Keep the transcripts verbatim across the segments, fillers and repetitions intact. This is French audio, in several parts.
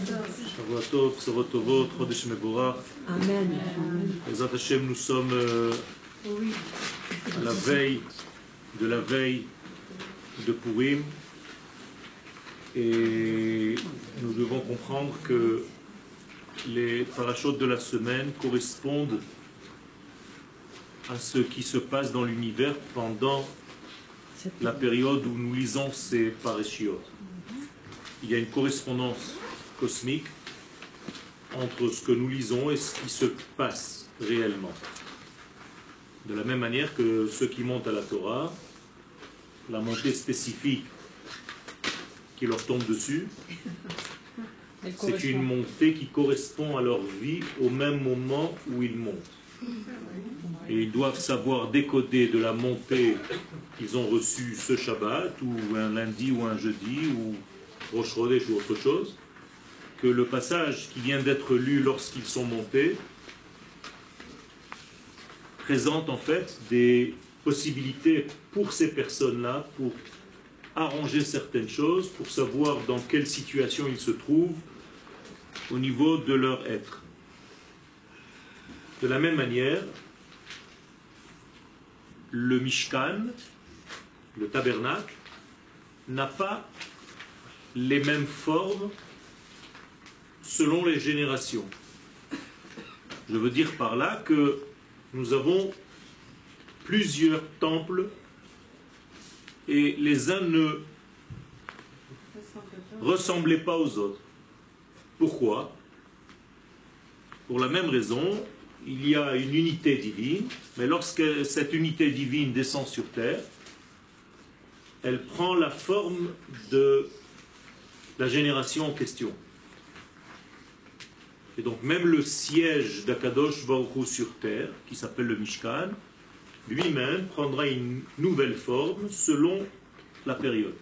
Shavua Tov, Bsorot Tovot, Chodesh Mevorach. Amen. Bezrat Hashem, nous sommes euh, à la veille de la veille de Purim et nous devons comprendre que les parachutes de la semaine correspondent à ce qui se passe dans l'univers pendant la période où nous lisons ces parachutes. Il y a une correspondance cosmique entre ce que nous lisons et ce qui se passe réellement. De la même manière que ceux qui montent à la Torah, la montée spécifique qui leur tombe dessus, c'est une montée qui correspond à leur vie au même moment où ils montent. Et ils doivent savoir décoder de la montée qu'ils ont reçue ce Shabbat, ou un lundi, ou un jeudi, ou Rosh Chodesh, ou autre chose, que le passage qui vient d'être lu lorsqu'ils sont montés présente en fait des possibilités pour ces personnes-là, pour arranger certaines choses, pour savoir dans quelle situation ils se trouvent au niveau de leur être. De la même manière, le Mishkan, le tabernacle, n'a pas les mêmes formes selon les générations. Je veux dire par là que nous avons plusieurs temples et les uns ne ressemblaient pas aux autres. Pourquoi? Pour la même raison, il y a une unité divine, mais lorsque cette unité divine descend sur terre, elle prend la forme de la génération en question. Et donc même le siège d'Akadosh Baruch Hu sur terre, qui s'appelle le Mishkan, lui-même prendra une nouvelle forme selon la période.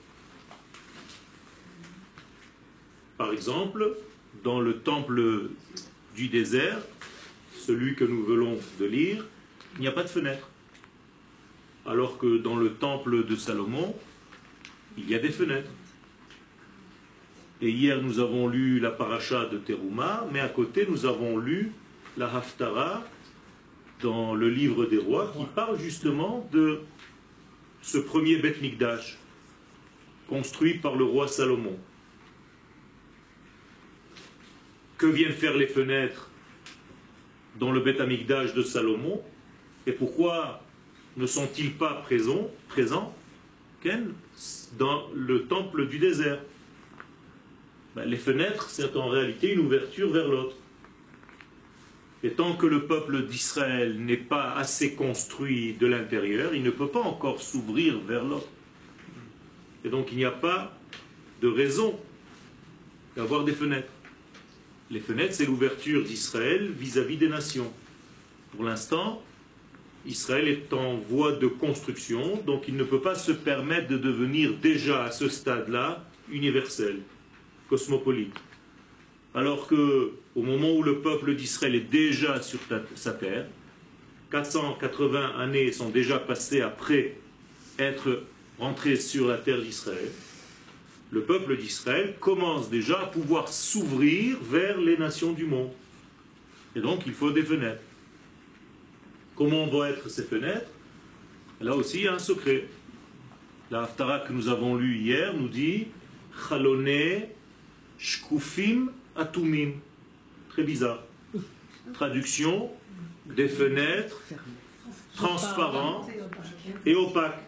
Par exemple, dans le temple du désert, celui que nous venons de lire, il n'y a pas de fenêtre. Alors que dans le temple de Salomon, il y a des fenêtres. Et hier, nous avons lu la paracha de Teruma, mais à côté, nous avons lu la Haftara dans le livre des rois, qui parle justement de ce premier Beth Mikdash, construit par le roi Salomon. Que viennent faire les fenêtres dans le Beth Mikdash de Salomon? Et pourquoi ne sont-ils pas présents, présents dans le temple du désert? Ben, les fenêtres, c'est en réalité une ouverture vers l'autre. Et tant que le peuple d'Israël n'est pas assez construit de l'intérieur, il ne peut pas encore s'ouvrir vers l'autre. Et donc il n'y a pas de raison d'avoir des fenêtres. Les fenêtres, c'est l'ouverture d'Israël vis-à-vis des nations. Pour l'instant, Israël est en voie de construction, donc il ne peut pas se permettre de devenir déjà à ce stade-là universel, cosmopolite. Alors que, au moment où le peuple d'Israël est déjà sur sa terre, quatre cent quatre-vingts années sont déjà passées après être rentré sur la terre d'Israël, le peuple d'Israël commence déjà à pouvoir s'ouvrir vers les nations du monde. Et donc, il faut des fenêtres. Comment vont être ces fenêtres? Là aussi, il y a un secret. La Haftara que nous avons lue hier nous dit Chalone Shkufim Atumim. Très bizarre. Traduction, des fenêtres transparentes et opaques.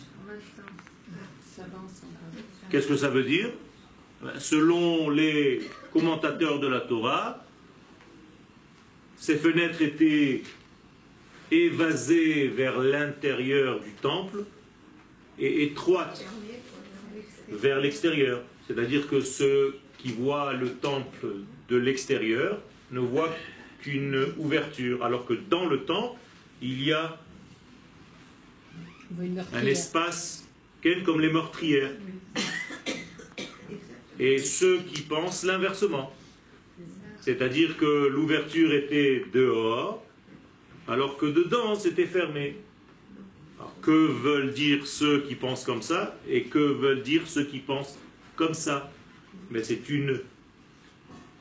Qu'est-ce que ça veut dire? Selon les commentateurs de la Torah, ces fenêtres étaient évasées vers l'intérieur du temple et étroites vers l'extérieur. C'est-à-dire que ceux qui voient le temple de l'extérieur ne voient qu'une ouverture, alors que dans le temple, il y a un espace comme les meurtrières. Et ceux qui pensent l'inversement. C'est-à-dire que l'ouverture était dehors, alors que dedans c'était fermé. Alors, que veulent dire ceux qui pensent comme ça et que veulent dire ceux qui pensent comme ça? Mais c'est une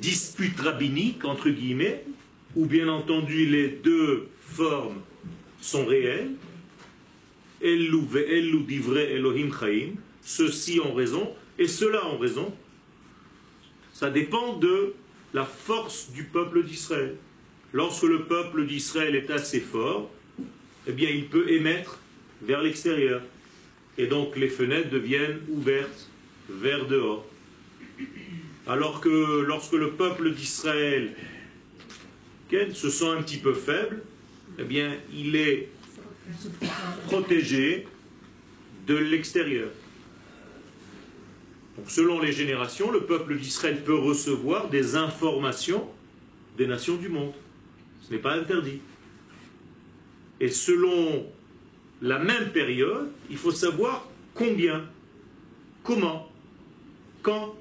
dispute rabbinique, entre guillemets, où bien entendu les deux formes sont réelles, Elou ve'elou divrei Elohim chaim, ceux-ci ont raison, et ceux-là ont raison. Ça dépend de la force du peuple d'Israël. Lorsque le peuple d'Israël est assez fort, eh bien il peut émettre vers l'extérieur. Et donc les fenêtres deviennent ouvertes vers dehors. Alors que lorsque le peuple d'Israël se sent un petit peu faible, eh bien il est protégé de l'extérieur. Donc, selon les générations, le peuple d'Israël peut recevoir des informations des nations du monde. Ce n'est pas interdit. Et selon la même période, il faut savoir combien, comment, quand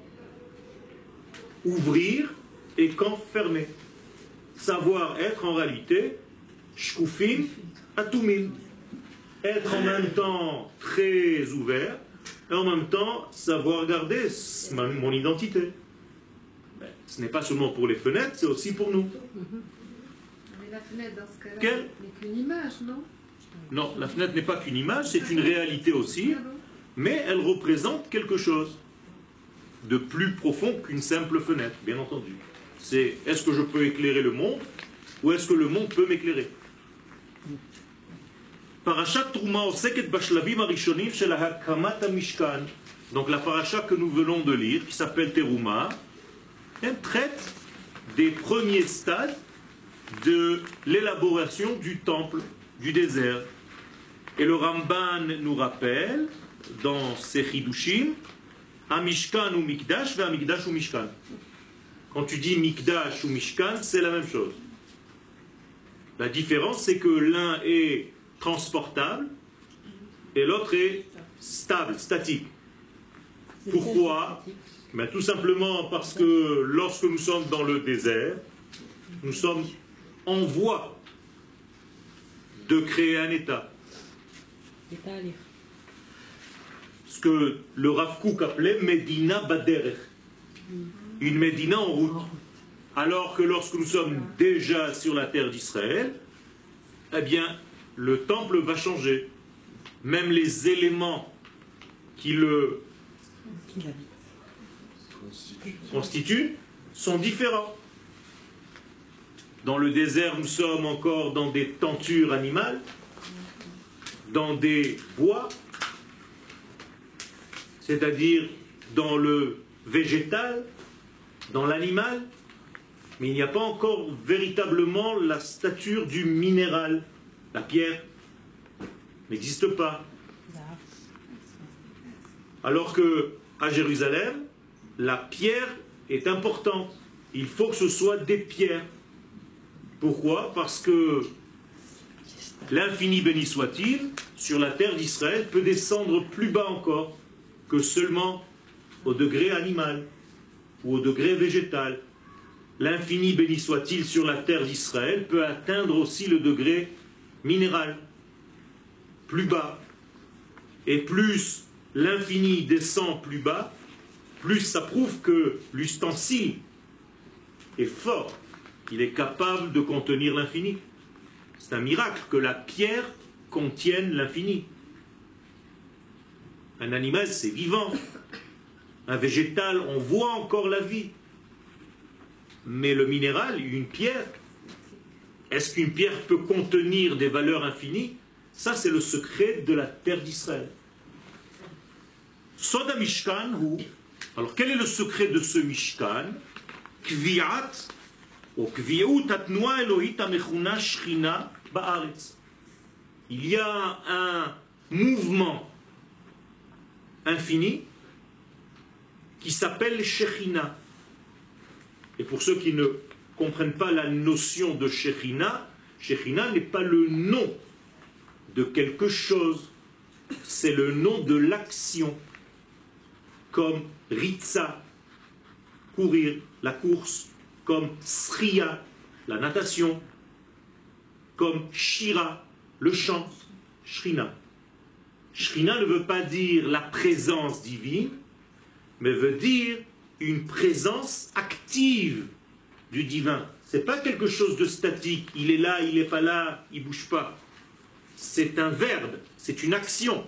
ouvrir et quand fermer. Savoir être en réalité shkufim atumim. Être en même temps très ouvert et en même temps savoir garder mon identité. Ce n'est pas seulement pour les fenêtres, c'est aussi pour nous. Mais la fenêtre dans ce cas-là Quelle... n'est qu'une image, non? Non, la fenêtre n'est pas qu'une image, c'est une réalité aussi, mais elle représente quelque chose de plus profond qu'une simple fenêtre, bien entendu. C'est est-ce que je peux éclairer le monde ou est-ce que le monde peut m'éclairer? Parashat Trouma oseket bashlavim harishonim shel hakamat hamishkan. Donc la paracha que nous venons de lire, qui s'appelle Teruma, elle traite des premiers stades de l'élaboration du temple, du désert. Et le Ramban nous rappelle, dans ses Chidushim, Hamishkan ou Mikdash, ve Hamikdash ou Mishkan. Quand tu dis Mikdash ou Mishkan, c'est la même chose. La différence, c'est que l'un est transportable et l'autre est stable, statique. Pourquoi? Ben, tout simplement parce que lorsque nous sommes dans le désert, nous sommes en voie de créer un état. Ce que le Rav Kook appelait Medina Baderech, une Médina en route. Alors que lorsque nous sommes déjà sur la terre d'Israël, eh bien, le temple va changer. Même les éléments qui le constituent sont différents. Dans le désert, nous sommes encore dans des tentures animales, dans des bois, c'est-à-dire dans le végétal, dans l'animal, mais il n'y a pas encore véritablement la stature du minéral. La pierre n'existe pas. Alors que à Jérusalem, la pierre est importante. Il faut que ce soit des pierres. Pourquoi? Parce que l'infini béni soit-il, sur la terre d'Israël, peut descendre plus bas encore que seulement au degré animal ou au degré végétal. L'infini béni soit-il sur la terre d'Israël peut atteindre aussi le degré minéral, plus bas. Et plus l'infini descend plus bas, plus ça prouve que l'ustensile est fort, qu'il est capable de contenir l'infini. C'est un miracle que la pierre contienne l'infini. Un animal, c'est vivant. Un végétal, on voit encore la vie. Mais le minéral, une pierre, est-ce qu'une pierre peut contenir des valeurs infinies? Ça, c'est le secret de la terre d'Israël. Soda Mishkan, ou alors quel est le secret de ce Mishkan? Kviat, ou Kviut atnoa Elohit amechuna Shechina ba'aretz. Il y a un mouvement infini qui s'appelle Shechina. Et pour ceux qui ne comprennent pas la notion de Shechina, Shechina n'est pas le nom de quelque chose, c'est le nom de l'action, comme Ritza, courir, la course, comme Sriya, la natation, comme Shira, le chant, Shrina. Shrina ne veut pas dire la présence divine, mais veut dire une présence active du divin. Ce n'est pas quelque chose de statique. Il est là, il n'est pas là, il ne bouge pas. C'est un verbe, c'est une action.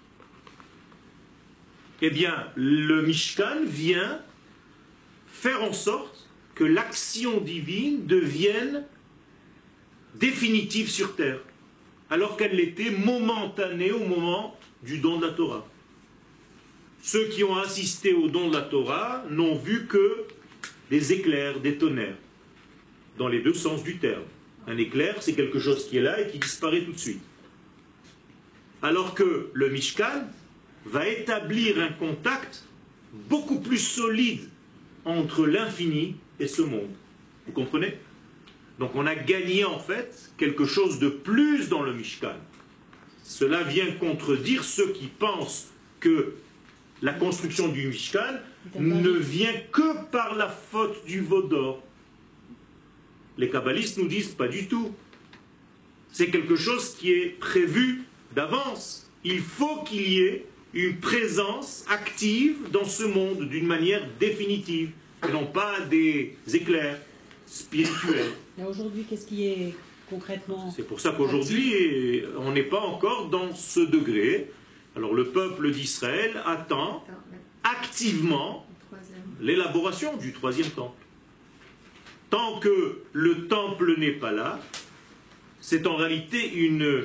Eh bien, le Mishkan vient faire en sorte que l'action divine devienne définitive sur terre, alors qu'elle l'était momentanée au moment du don de la Torah. Ceux qui ont assisté au don de la Torah n'ont vu que des éclairs, des tonnerres, dans les deux sens du terme. Un éclair, c'est quelque chose qui est là et qui disparaît tout de suite. Alors que le Mishkan va établir un contact beaucoup plus solide entre l'infini et ce monde. Vous comprenez? Donc on a gagné en fait quelque chose de plus dans le Mishkan. Cela vient contredire ceux qui pensent que la construction du Mishkan ne vient que par la faute du veau d'or. Les kabbalistes nous disent pas du tout. C'est quelque chose qui est prévu d'avance. Il faut qu'il y ait une présence active dans ce monde d'une manière définitive, et non pas des éclairs spirituels. Et aujourd'hui, qu'est-ce qui est concrètement? C'est pour ça qu'aujourd'hui, on n'est pas encore dans ce degré. Alors le peuple d'Israël attend activement l'élaboration du troisième temple. Tant que le temple n'est pas là, c'est en réalité une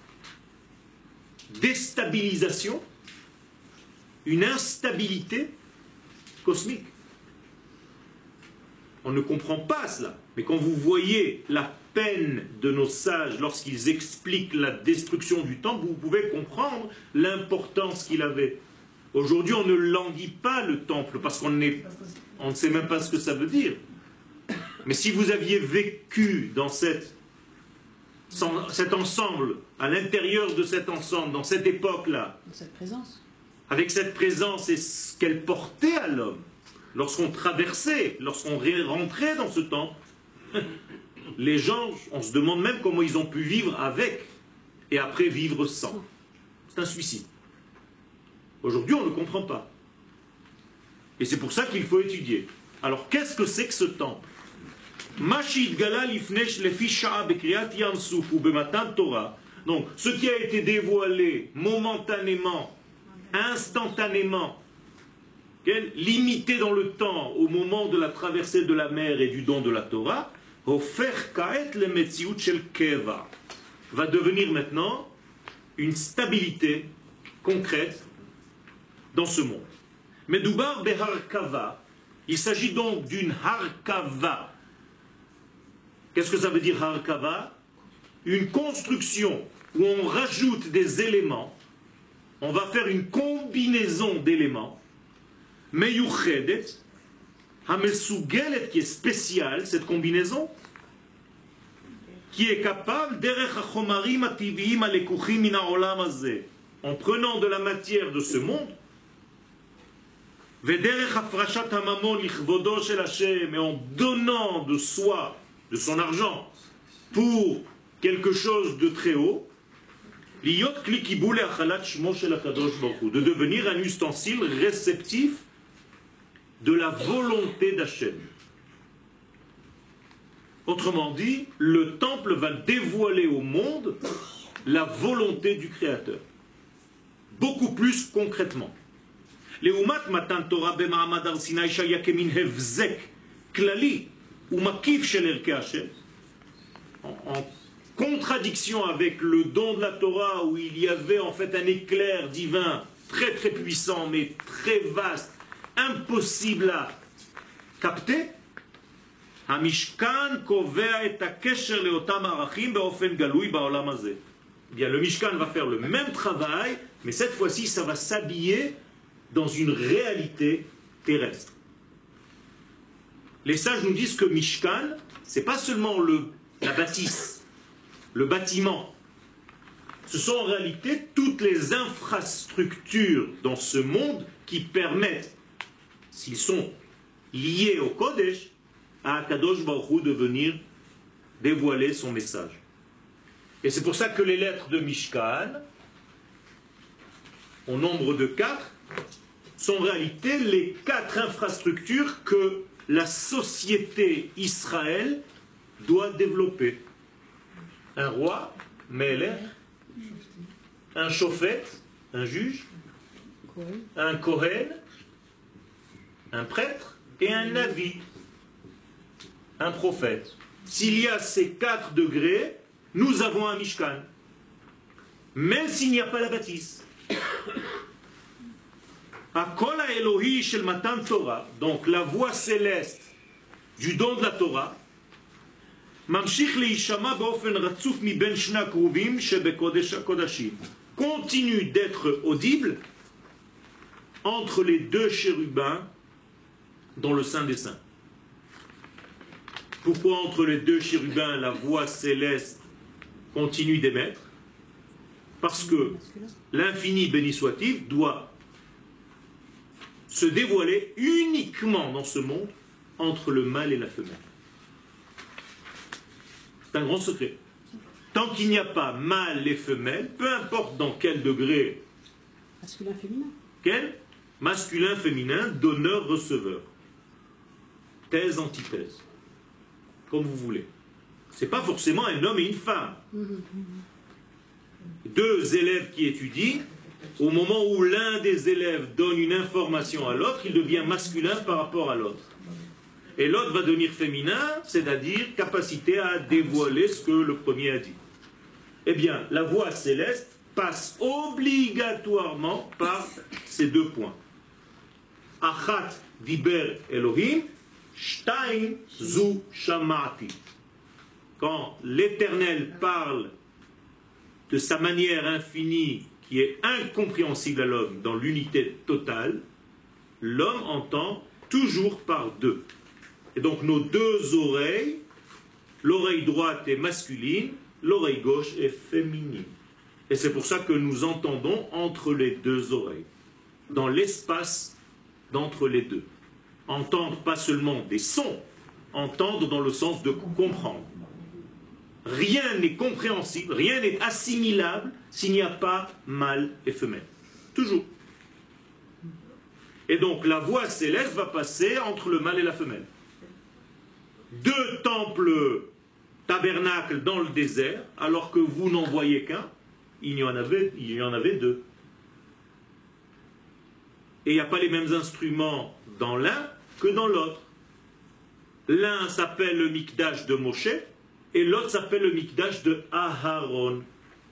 déstabilisation, une instabilité cosmique. On ne comprend pas cela. Mais quand vous voyez la peine de nos sages lorsqu'ils expliquent la destruction du temple, vous pouvez comprendre l'importance qu'il avait. Aujourd'hui, on ne languit pas le temple parce qu'on n'est, on ne sait même pas ce que ça veut dire. Mais si vous aviez vécu dans cette, cet ensemble, à l'intérieur de cet ensemble, dans cette époque-là, cette présence, avec cette présence et ce qu'elle portait à l'homme, lorsqu'on traversait, lorsqu'on rentrait dans ce temple, les gens, on se demande même comment ils ont pu vivre avec et après vivre sans. C'est un suicide. Aujourd'hui, on ne comprend pas. Et c'est pour ça qu'il faut étudier. Alors, qu'est-ce que c'est que ce temple? Donc, ce qui a été dévoilé momentanément, instantanément, limité dans le temps au moment de la traversée de la mer et du don de la Torah, va devenir maintenant une stabilité concrète dans ce monde. Mais Doubar Beharkava, il s'agit donc d'une Harkava. Qu'est-ce que ça veut dire Harkava? Une construction où on rajoute des éléments, on va faire une combinaison d'éléments, Meyuchedet, Hamesugelet, qui est spéciale, cette combinaison, qui est capable, Derech HaChomarim HaTiviim HaLekuchim Min HaOlam Hazeh, en prenant de la matière de ce monde, Vederech Hafrashat HaMamon Lichvodo Shel Hashem, et en donnant de soi, de son argent, pour quelque chose de très haut, Liot Kli Kibul Achalat Shmo Shel HaKadosh Baruch Hu, de devenir un ustensile réceptif de la volonté d'Hachem. Autrement dit, le temple va dévoiler au monde la volonté du Créateur. Beaucoup plus concrètement. Leumat matan Torah b'ma'amad Har Sinai shaya kemin hevzek klali umakif shel erkei Hashem. En contradiction avec le don de la Torah où il y avait en fait un éclair divin très très puissant mais très vaste, impossible à capter, Hamishkan kovea et hakesher leotam arachim beofen galui baolam hazeh. Bien, le Mishkan va faire le même travail, mais cette fois-ci, ça va s'habiller dans une réalité terrestre. Les sages nous disent que Mishkan, c'est pas seulement le, la bâtisse, le bâtiment. Ce sont en réalité toutes les infrastructures dans ce monde qui permettent, s'ils sont liés au Kodesh, à Akadosh Baruch Hu de venir dévoiler son message. Et c'est pour ça que les lettres de Mishkan, au nombre de quatre, sont en réalité les quatre infrastructures que la société Israël doit développer. Un roi, Melech, un shofet, un juge, un kohen, un prêtre et un navi, un prophète. S'il y a ces quatre degrés, nous avons un Mishkan. Même s'il n'y a pas la bâtisse. Akola Elohi shel Matan Torah, donc la voix céleste du don de la Torah, Mamshich leishama baofen ratzuf mi ben shna kruvim shebekodesh hakodashim, continue d'être audible entre les deux chérubins dans le Saint des Saints. Pourquoi entre les deux chérubins la voix céleste continue d'émettre? Parce que l'infini, béni soit-il, doit se dévoiler uniquement dans ce monde entre le mâle et la femelle. C'est un grand secret. Tant qu'il n'y a pas mâle et femelle, peu importe dans quel degré, masculin, féminin, quel masculin, féminin, donneur, receveur, thèse, antithèse, comme vous voulez. C'est pas forcément un homme et une femme. Deux élèves qui étudient, au moment où l'un des élèves donne une information à l'autre, il devient masculin par rapport à l'autre. Et l'autre va devenir féminin, c'est-à-dire capacité à dévoiler ce que le premier a dit. Eh bien, la voix céleste passe obligatoirement par ces deux points. Achat diber Elohim, shtaim zu shamati. Quand l'Éternel parle de sa manière infinie qui est incompréhensible à l'homme dans l'unité totale, l'homme entend toujours par deux. Et donc nos deux oreilles, l'oreille droite est masculine, l'oreille gauche est féminine. Et c'est pour ça que nous entendons entre les deux oreilles, dans l'espace d'entre les deux. Entendre pas seulement des sons, entendre dans le sens de comprendre. Rien n'est compréhensible, rien n'est assimilable s'il n'y a pas mâle et femelle. Toujours. Et donc la voix céleste va passer entre le mâle et la femelle. Deux temples tabernacles dans le désert, alors que vous n'en voyez qu'un, il y en avait, il y en avait deux. Et il n'y a pas les mêmes instruments dans l'un que dans l'autre. L'un s'appelle le Mikdash de Moshe, et l'autre s'appelle le Mikdash de Aharon.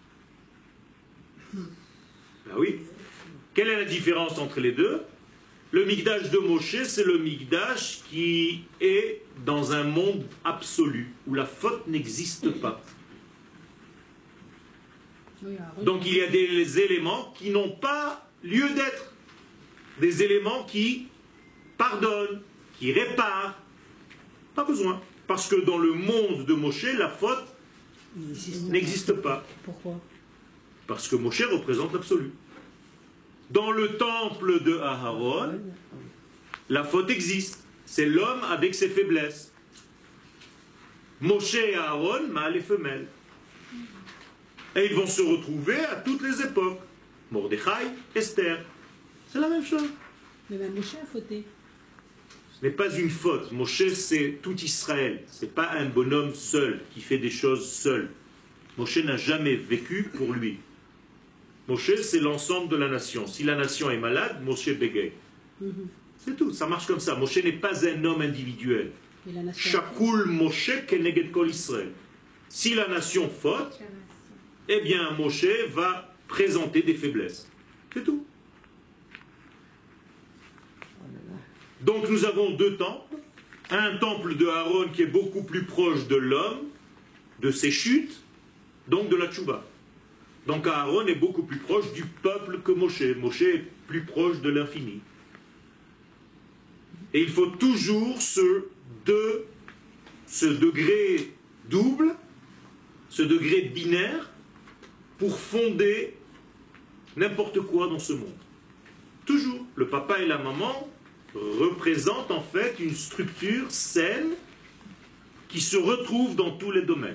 Ben oui. Quelle est la différence entre les deux? Le Mikdash de Moshe, c'est le Mikdash qui est dans un monde absolu, où la faute n'existe pas. Donc il y a des éléments qui n'ont pas lieu d'être. Des éléments qui pardonnent, qui réparent. Pas besoin. Parce que dans le monde de Moshe, la faute n'existe pas. Pourquoi? Parce que Moshe représente l'absolu. Dans le temple de Aharon, la faute existe. C'est l'homme avec ses faiblesses. Moshe et Aaron, mâle et femelle. Et ils vont se retrouver à toutes les époques. Mordechai, Esther. C'est la même chose. Mais même Moshe a fauté. Ce n'est pas une faute. Moshe, c'est tout Israël. Ce n'est pas un bonhomme seul qui fait des choses seul. Moshe n'a jamais vécu pour lui. Moshe, c'est l'ensemble de la nation. Si la nation est malade, Moshe bégaye. Mm-hmm. C'est tout, ça marche comme ça. Moshe n'est pas un homme individuel. Shakul Moshe keneged kol Israël. Si la nation faute, eh bien Moshe va présenter des faiblesses. C'est tout. Donc nous avons deux temples. Un temple de Aaron qui est beaucoup plus proche de l'homme, de ses chutes, donc de la tchouba. Donc Aaron est beaucoup plus proche du peuple que Moshe. Moshe est plus proche de l'infini. Et il faut toujours ce, deux, ce degré double, ce degré binaire, pour fonder n'importe quoi dans ce monde. Toujours. Le papa et la maman représentent en fait une structure saine qui se retrouve dans tous les domaines.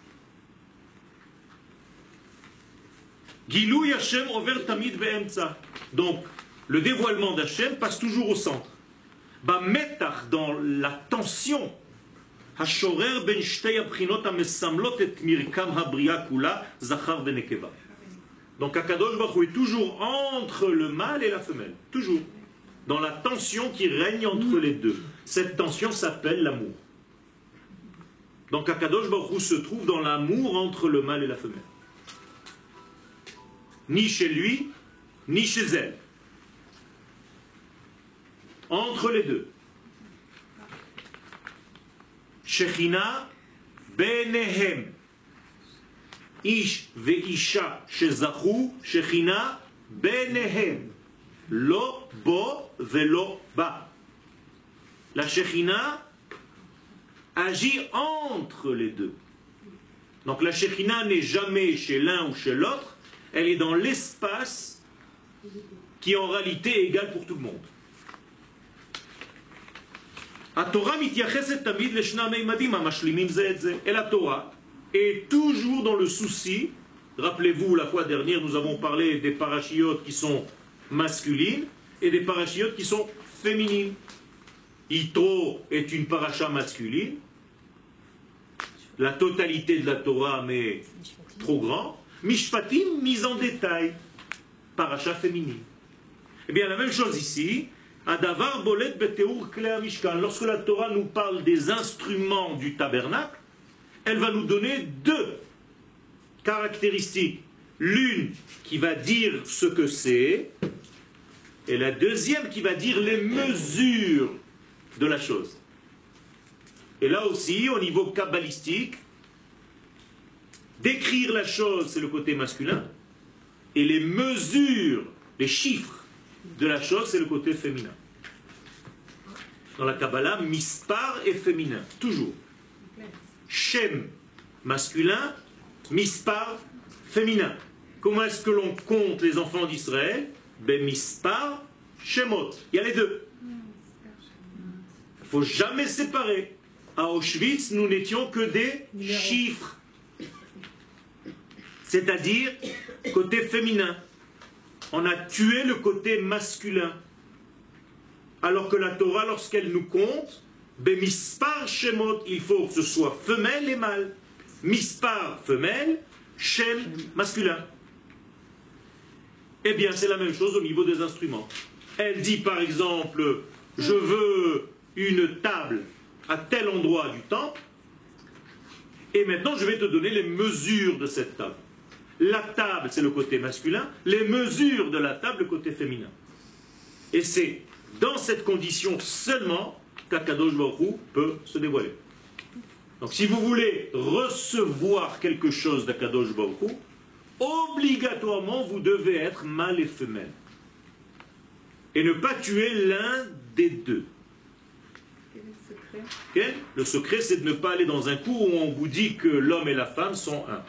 Gilou Hashem over tamid be'emtsa. Donc, le dévoilement d'Hachem passe toujours au centre. Bametach, dans la tension, Hashorer ben shtei abchinot hamesamlot et mirkam habriya kula, zachar venekeva. Donc Akadosh Baruch Hu est toujours entre le mâle et la femelle, toujours, dans la tension qui règne entre les deux. Cette tension s'appelle l'amour. Donc Akadosh Baruch Hu se trouve dans l'amour entre le mâle et la femelle. Ni chez lui, ni chez elle. Entre les deux. Shechina benehem. Ish veisha shezachu shechina benehem. Lo bo velo ba. La Shechina agit entre les deux. Donc la Shechina n'est jamais chez l'un ou chez l'autre, elle est dans l'espace qui est en réalité est égal pour tout le monde. Et la Torah est toujours dans le souci, rappelez-vous la fois dernière nous avons parlé des parachiotes qui sont masculines et des parachiotes qui sont féminines. Yitro est une paracha masculine, la totalité de la Torah mais trop grand. Mishpatim, mise en détail, paracha féminine. Eh bien la même chose ici. Adavar bolet beteur klei mishkan. Lorsque la Torah nous parle des instruments du tabernacle, elle va nous donner deux caractéristiques. L'une qui va dire ce que c'est, et la deuxième qui va dire les mesures de la chose. Et là aussi, au niveau kabbalistique, décrire la chose, c'est le côté masculin, et les mesures, les chiffres de la chose, c'est le côté féminin. Dans la Kabbalah, mispar est féminin, toujours. Shem, masculin, mispar, féminin. Comment est-ce que l'on compte les enfants d'Israël? Ben mispar, shemot. Il y a les deux. Il ne faut jamais séparer. À Auschwitz, nous n'étions que des chiffres. C'est-à-dire, côté féminin. On a tué le côté masculin. Alors que la Torah, lorsqu'elle nous compte, ben mispar shemot, il faut que ce soit femelle et mâle. Mispar, femelle, shem, masculin. Eh bien, c'est la même chose au niveau des instruments. Elle dit par exemple, je veux une table à tel endroit du temple, et maintenant je vais te donner les mesures de cette table. La table, c'est le côté masculin, les mesures de la table, le côté féminin. Et c'est dans cette condition seulement qu'Akadosh Baruch Hu peut se dévoiler. Donc si vous voulez recevoir quelque chose d'Akadosh Baruch Hu, obligatoirement vous devez être mâle et femelle. Et ne pas tuer l'un des deux. Quel est le secret? Okay? Le secret, c'est de ne pas aller dans un cours où on vous dit que l'homme et la femme sont un.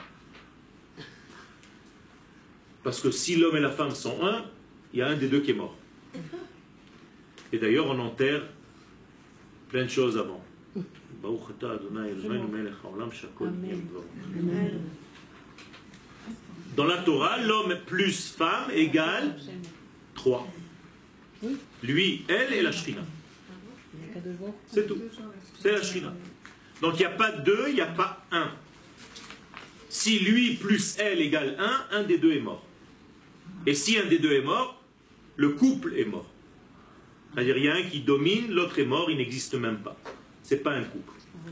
Parce que si l'homme et la femme sont un, il y a un des deux qui est mort. Et d'ailleurs, on enterre plein de choses avant. Dans la Torah, l'homme plus femme égale trois. Lui, elle et la Shrina. C'est tout. C'est la Shrina. Donc il n'y a pas deux, il n'y a pas un. Si lui plus elle égale un, un des deux est mort. Et si un des deux est mort, le couple est mort. C'est-à-dire il y a un qui domine, l'autre est mort, il n'existe même pas. Ce n'est pas un couple.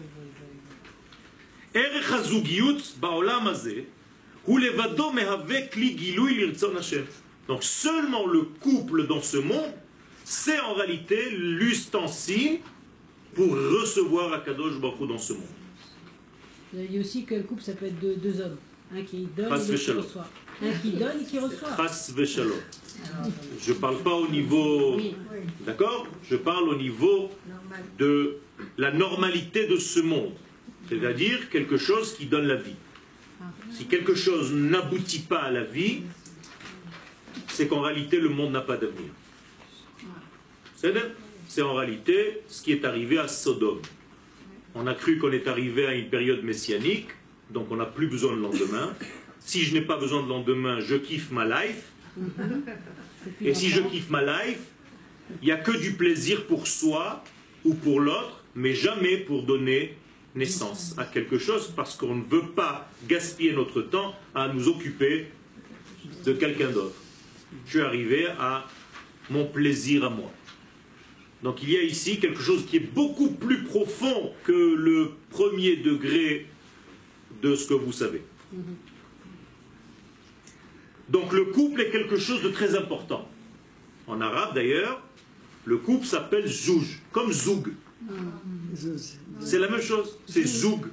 Donc seulement le couple dans ce monde, c'est en réalité l'ustensile pour recevoir Akadosh Baruch Hu dans ce monde. Il y a aussi que le couple, ça peut être deux, deux hommes. Un qui donne Chas et l'autre qui v'shalom. reçoit. Un qui donne et qui reçoit. Chas v'shalom. Je ne parle pas au niveau... Oui. D'accord? Je parle au niveau Normal. de la normalité de ce monde. C'est-à-dire quelque chose qui donne la vie. Si quelque chose n'aboutit pas à la vie, c'est qu'en réalité le monde n'a pas d'avenir. C'est en réalité ce qui est arrivé à Sodome. On a cru qu'on est arrivé à une période messianique, donc on n'a plus besoin de lendemain. Si je n'ai pas besoin de lendemain, je kiffe ma life. Et si je kiffe ma life, Il n'y a que du plaisir pour soi ou pour l'autre, mais jamais pour donner naissance à quelque chose, parce qu'on ne veut pas gaspiller notre temps à nous occuper de quelqu'un d'autre. Je suis arrivé à mon plaisir à moi. Donc il y a ici quelque chose qui est beaucoup plus profond que le premier degré de ce que vous savez. Donc le couple est quelque chose de très important. En arabe d'ailleurs, le couple s'appelle zouj, comme zoug. C'est la même chose, c'est zoug.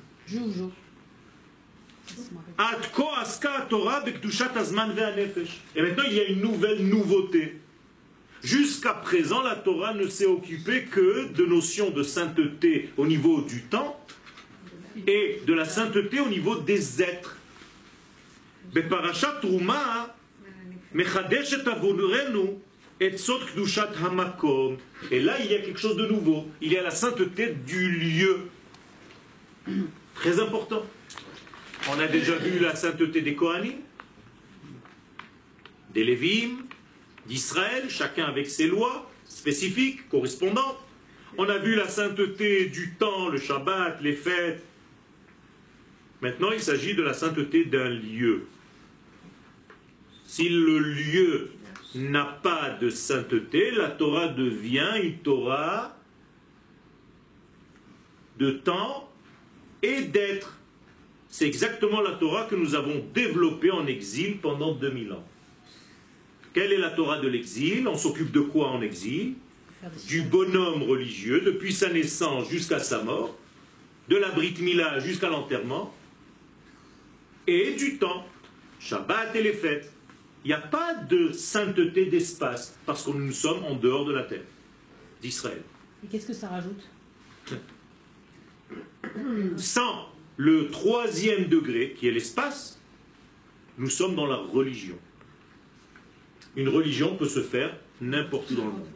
Et maintenant il y a une nouvelle nouveauté. Jusqu'à présent, la Torah ne s'est occupée que de notions de sainteté au niveau du temps et de la sainteté au niveau des êtres. Beparashat Truma, mechadeshet avonurenu etzot kedushat hamakom. Et là, il y a quelque chose de nouveau. Il y a la sainteté du lieu. Très important. On a déjà vu la sainteté des Kohanim, des Lévim, d'Israël, chacun avec ses lois spécifiques, correspondantes. On a vu la sainteté du temps, le Shabbat, les fêtes. Maintenant, il s'agit de la sainteté d'un lieu. Si le lieu n'a pas de sainteté, la Torah devient une Torah de temps et d'être. C'est exactement la Torah que nous avons développée en exil pendant deux mille ans. Quelle est la Torah de l'exil? On s'occupe de quoi en exil? Du bonhomme religieux, depuis sa naissance jusqu'à sa mort, de la Brit Mila jusqu'à l'enterrement, et du temps, Shabbat et les fêtes. Il n'y a pas de sainteté d'espace, parce que nous sommes en dehors de la terre, d'Israël. Et qu'est-ce que ça rajoute? Sans le troisième degré, qui est l'espace, nous sommes dans la religion. Une religion peut se faire n'importe où dans le monde.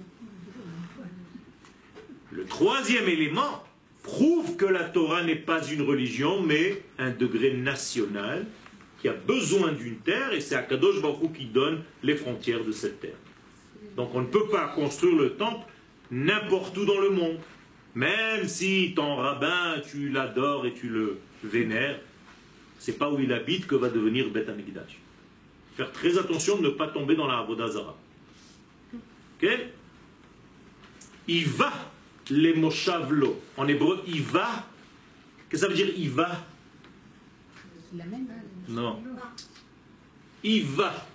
Le troisième élément prouve que la Torah n'est pas une religion, mais un degré national qui a besoin d'une terre, et c'est Akadosh Baruch Hu qui donne les frontières de cette terre. Donc on ne peut pas construire le temple n'importe où dans le monde. Même si ton rabbin, tu l'adores et tu le vénères, c'est pas où il habite que va devenir Beth Amikdash. Faire très attention de ne pas tomber dans la Avodah Zara. Ok? Il va les moshavlo. En hébreu, il va. Qu'est-ce que ça veut dire il va? La même. Non. Il va.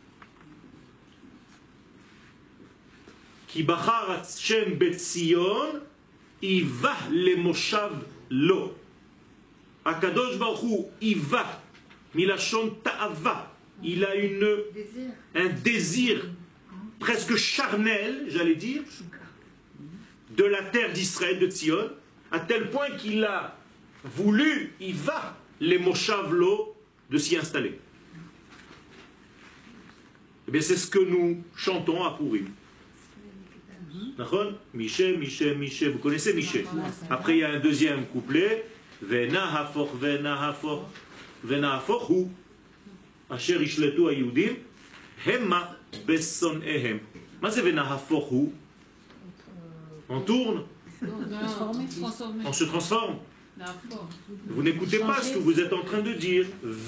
Ki bachar Hashem betzion, il va les moshavlo. Akadosh Baruch Hu, il va. Milashon ta'ava. Il a une, un désir presque charnel, j'allais dire, de la terre d'Israël, de Tzion, à tel point qu'il a voulu, il va, les Moshavlo, de s'y installer. Eh bien, c'est ce que nous chantons à Purim. Miché, Miché, Miché, vous connaissez Miché? Après, il y a un deuxième couplet, Vena hafor, Vena hafor, Vena hafor, hu. Asher ishletu ayudim, hemma besson ehem. Ma c'est venahaforu. On tourne. On se transforme. Vous n'écoutez pas ce que vous êtes en train de dire.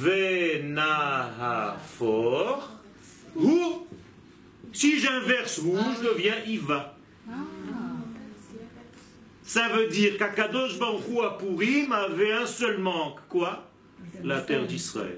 Venahafor. Ou, si j'inverse ou, je deviens iva. Ça veut dire qu'Akadosh Baruch Hu à Purim avait un seul manque. Quoi? La terre d'Israël.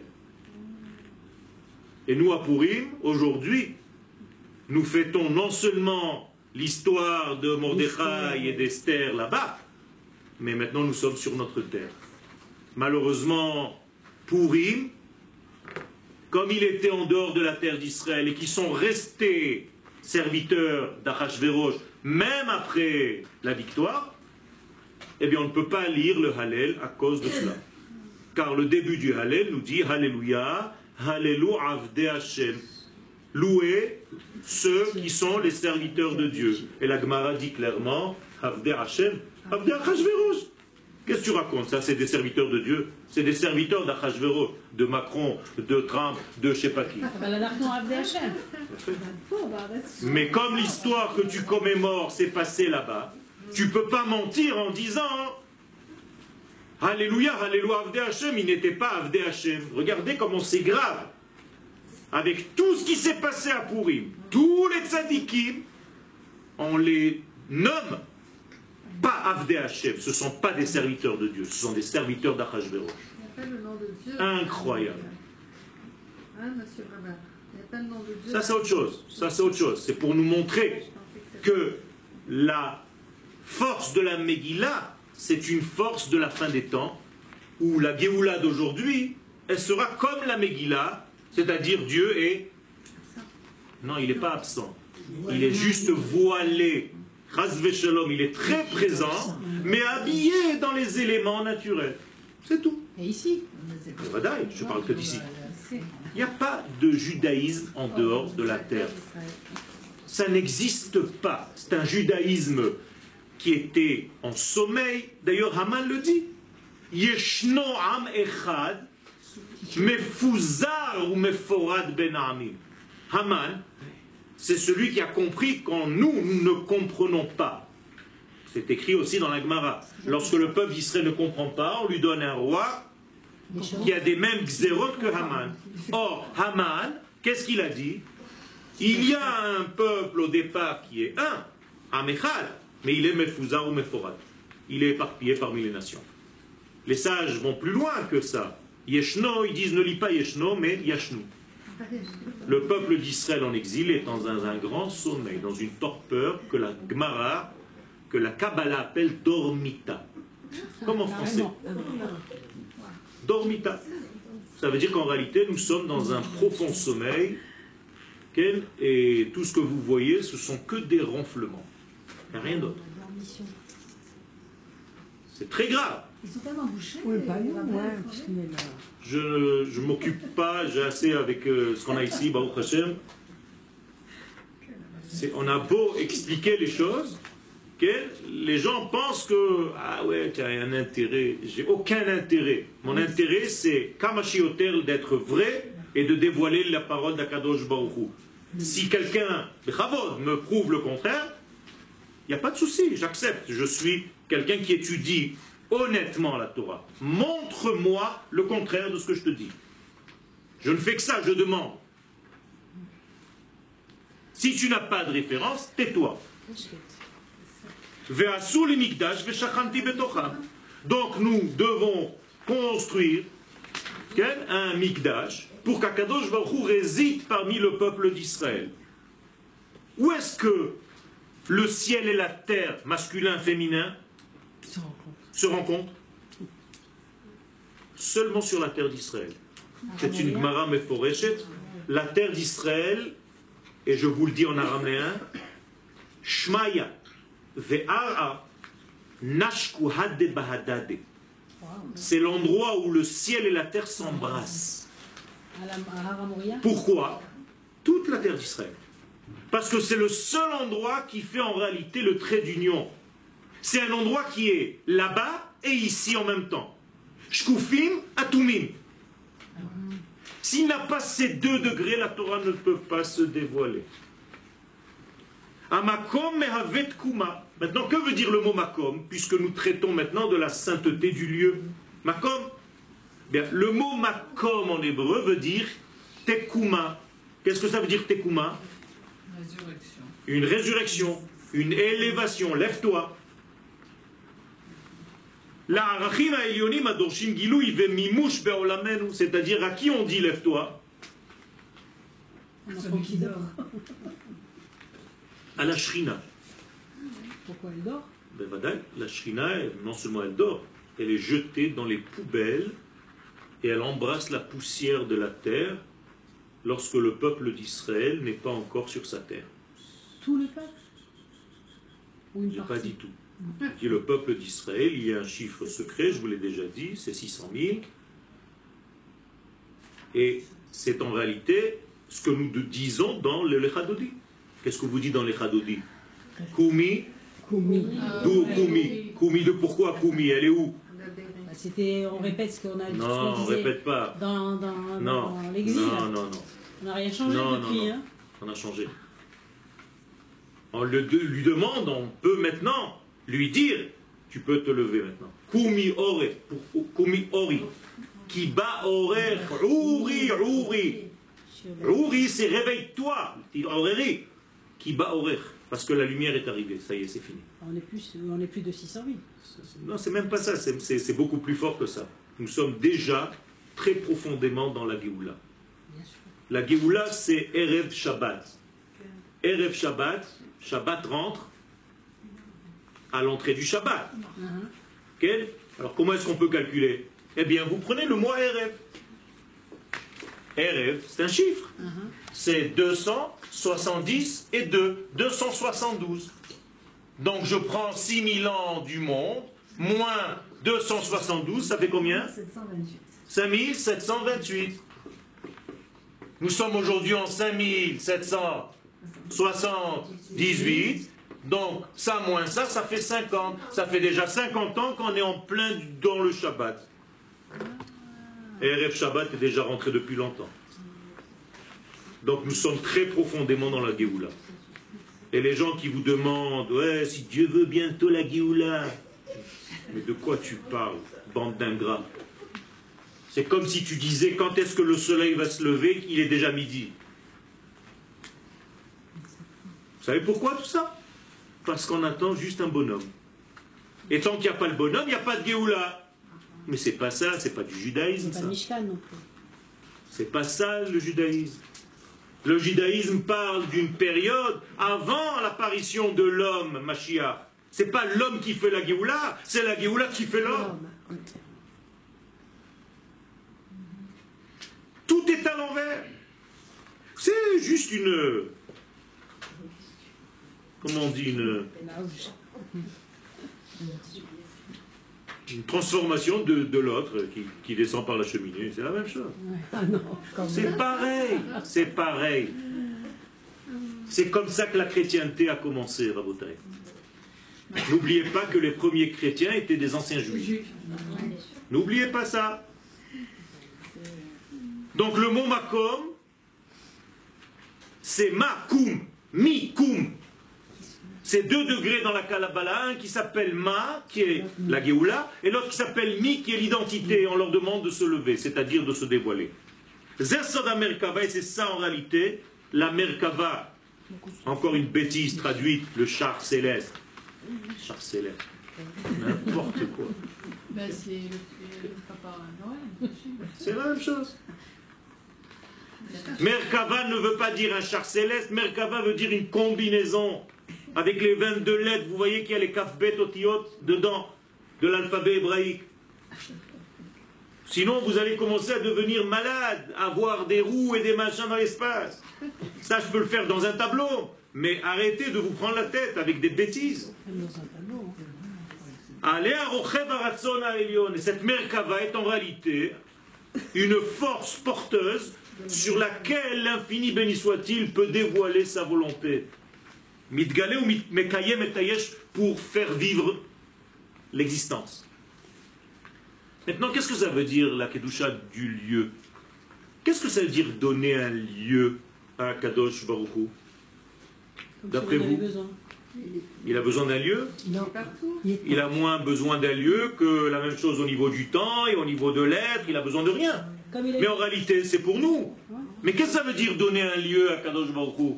Et nous, à Purim, aujourd'hui, nous fêtons non seulement l'histoire de Mordechai et d'Esther là-bas, mais maintenant nous sommes sur notre terre. Malheureusement, Purim, comme il était en dehors de la terre d'Israël et qui sont restés serviteurs d'Achashverosh, même après la victoire, eh bien on ne peut pas lire le Hallel à cause de cela. Car le début du Hallel nous dit Alléluia, Hallelu Avdei Hashem. Louez ceux qui sont les serviteurs de Dieu. Et la Gemara dit clairement Avdei Hashem, Avdei Achashverosh. Qu'est-ce que tu racontes? Ça, c'est des serviteurs de Dieu. C'est des serviteurs d'Achashvérosh, de Macron, de Trump, de je sais pas qui. Mais comme l'histoire que tu commémores s'est passée là-bas, tu ne peux pas mentir en disant Alléluia, Alléluia, Avdei Hashem, il n'était pas Avdei Hashem. Regardez comment c'est grave. Avec tout ce qui s'est passé à Pourim, tous les tzadikim, on les nomme pas Avdei Hashem, ce ne sont pas des serviteurs de Dieu, ce sont des serviteurs d'Achashvérosh. Il n'y a pas le nom de Dieu. Incroyable. Hein, monsieur Rabat? Il n'y a pas le nom de Dieu. Ça c'est autre chose, ça c'est autre chose. C'est pour nous montrer que la force de la Megillah, c'est une force de la fin des temps, où la Géoula d'aujourd'hui, elle sera comme la Megillah, c'est-à-dire Dieu est... Non, il n'est pas absent. Il est juste voilé. Chas v'shalom, il est très présent, mais habillé dans les éléments naturels. C'est tout. Et ici? Je parle que d'ici. Il n'y a pas de judaïsme en dehors de la terre. Ça n'existe pas. C'est un judaïsme qui était en sommeil. D'ailleurs, Haman le dit. Yeshno am echad, mefuzar ou meforad ben amim. Haman, c'est celui qui a compris quand nous, nous ne comprenons pas. C'est écrit aussi dans la Gemara. Lorsque le peuple d'Israël ne comprend pas, on lui donne un roi qui a des mêmes xérot que Haman. Or, Haman, qu'est-ce qu'il a dit? Il y a un peuple au départ qui est un, Amechad, mais il est Mefuzar ou Meforad. Il est éparpillé parmi les nations. Les sages vont plus loin que ça. Yeshno, ils disent ne lis pas Yeshno, mais Yashnu. Le peuple d'Israël en exil est dans un, un grand sommeil, dans une torpeur que la Gemara, que la Kabbalah appelle Dormita. Comme en français. Dormita. Ça veut dire qu'en réalité, nous sommes dans un profond sommeil, et tout ce que vous voyez, ce sont que des ronflements. Il n'y a rien d'autre. C'est très grave. Ils sont tellement bouchés. Oui, pas nous, ouais. Je ne m'occupe pas, j'ai assez avec euh, ce qu'on a ici, Baruch Hashem. On a beau expliquer les choses, okay, les gens pensent que, ah ouais, tu as un intérêt. J'ai aucun intérêt. Mon intérêt, c'est, Kamashiotel, d'être vrai et de dévoiler la parole d'Akadosh Baruch Hu. Si quelqu'un, Bechavod, me prouve le contraire, il n'y a pas de souci, j'accepte. Je suis quelqu'un qui étudie honnêtement la Torah. Montre-moi le contraire de ce que je te dis. Je ne fais que ça, je demande. Si tu n'as pas de référence, tais-toi. Donc nous devons construire un mikdash pour qu'Akadosh Baruch Hu réside parmi le peuple d'Israël. Où est-ce que le ciel et la terre, masculin, féminin, se rencontrent? Seulement sur la terre d'Israël. C'est une Gemara meforeshet. La terre d'Israël, et je vous le dis en araméen, Shmaya ve'ara nashku hade bahadade. C'est l'endroit où le ciel et la terre s'embrassent. Pourquoi? Toute la terre d'Israël. Parce que c'est le seul endroit qui fait en réalité le trait d'union. C'est un endroit qui est là-bas et ici en même temps. Shkufim, atumim. S'il n'a pas ces deux degrés, la Torah ne peut pas se dévoiler. Amakom mehavet kuma. Maintenant, que veut dire le mot makom, puisque nous traitons maintenant de la sainteté du lieu? Makom. Bien, le mot makom en hébreu veut dire tekuma. Qu'est-ce que ça veut dire tekuma? Résurrection. Une résurrection, une élévation. Lève-toi. C'est-à-dire à qui on dit lève-toi? Celui qui dort. À la shrina. Pourquoi elle dort? Ben, la shrina, non seulement elle dort, elle est jetée dans les poubelles et elle embrasse la poussière de la terre lorsque le peuple d'Israël n'est pas encore sur sa terre. Tout le peuple? Ou une Je n'ai partie? pas dit tout. Qui est le peuple d'Israël, il y a un chiffre secret, je vous l'ai déjà dit, c'est six cent mille. Et c'est en réalité ce que nous disons dans le Lechadodi. Qu'est-ce que vous dites dans le Lechadodi? Koumi. Koumi. D'où Koumi? Koumi de pourquoi Koumi? Elle est où? C'était, on répète ce qu'on a dit. Non, on ne répète pas. Dans, dans, non. dans l'exil. Non, non, non. On n'a rien changé non, depuis. Non, non. Hein. On a changé. On le, de, lui demande, on peut maintenant lui dire, tu peux te lever maintenant. Kumi ore, kumi ori. Kiba ore, ouri, ouri. Ouri, c'est réveille-toi. Oreri. Kiba ore. Parce que la lumière est arrivée. Ça y est, c'est fini. On est plus, on est plus de six cent mille. Non, c'est même pas ça. C'est beaucoup plus fort que ça. Nous sommes déjà très profondément dans la Géoula. La Géoula, c'est Erev Shabbat. Erev Shabbat, Shabbat rentre à l'entrée du Shabbat. Uh-huh. Okay? Alors comment est-ce qu'on peut calculer? Eh bien, vous prenez le mois Erev. Erev, c'est un chiffre. Uh-huh. C'est deux cent soixante-dix et deux. deux cent soixante-douze. Donc je prends six mille ans du monde, moins deux cent soixante-douze, ça fait combien? cinq mille sept cent vingt-huit. Nous sommes aujourd'hui en cinq mille sept cent soixante-dix-huit, donc ça moins ça, ça fait cinquante. Ça fait déjà cinquante ans qu'on est en plein dans le Shabbat. Et Erev Shabbat est déjà rentré depuis longtemps. Donc nous sommes très profondément dans la Géoula. Et les gens qui vous demandent, ouais, si Dieu veut bientôt la Géoula. Mais de quoi tu parles, bande d'ingrats? C'est comme si tu disais, quand est-ce que le soleil va se lever, il est déjà midi. Vous savez pourquoi tout ça? Parce qu'on attend juste un bonhomme. Et tant qu'il n'y a pas le bonhomme, il n'y a pas de Géoula. Mais c'est pas ça, c'est pas du judaïsme. C'est pas Mishkan non plus. C'est pas ça le judaïsme. Le judaïsme parle d'une période avant l'apparition de l'homme, Mashiach. C'est pas l'homme qui fait la Géoula, c'est la Géoula qui fait l'homme. Tout est à l'envers. C'est juste une... Comment on dit une... Une transformation de, de l'autre qui, qui descend par la cheminée. C'est la même chose. Ah non, c'est pareil. C'est pareil. C'est comme ça que la chrétienté a commencé, Rabotai. N'oubliez pas que les premiers chrétiens étaient des anciens juifs. N'oubliez pas ça. Donc le mot makom, c'est makoum, mi-koum. C'est deux degrés dans la Kalabala, un qui s'appelle ma, qui est la Géoula, et l'autre qui s'appelle mi, qui est l'identité. On leur demande de se lever, c'est-à-dire de se dévoiler. Zersada Merkava, et c'est ça en réalité, la Merkava. Encore une bêtise traduite, le char céleste. Char céleste. N'importe quoi. Ben, c'est le, le papa Noël. C'est la même chose. Merkava ne veut pas dire un char céleste, Merkava veut dire une combinaison. Avec les vingt-deux lettres, vous voyez qu'il y a les kaf bet otiot dedans, de l'alphabet hébraïque. Sinon, vous allez commencer à devenir malade, à avoir des roues et des machins dans l'espace. Ça, je peux le faire dans un tableau, mais arrêtez de vous prendre la tête avec des bêtises. Allez à Rochev Aratzon à Elion. Et cette Merkava est en réalité une force porteuse sur laquelle l'infini, béni soit-il, peut dévoiler sa volonté. Mitgalé ou Mekayem et Tayesh pour faire vivre l'existence. Maintenant, qu'est-ce que ça veut dire la Kedusha du lieu? Qu'est-ce que ça veut dire donner un lieu à Kadosh Baruch Hu? D'après vous, il a besoin d'un lieu? Non, partout. Il a moins besoin d'un lieu que la même chose au niveau du temps et au niveau de l'être, il a besoin de rien. Mais en réalité, c'est pour nous. Mais qu'est-ce que ça veut dire donner un lieu à Kadosh Baruch Hu?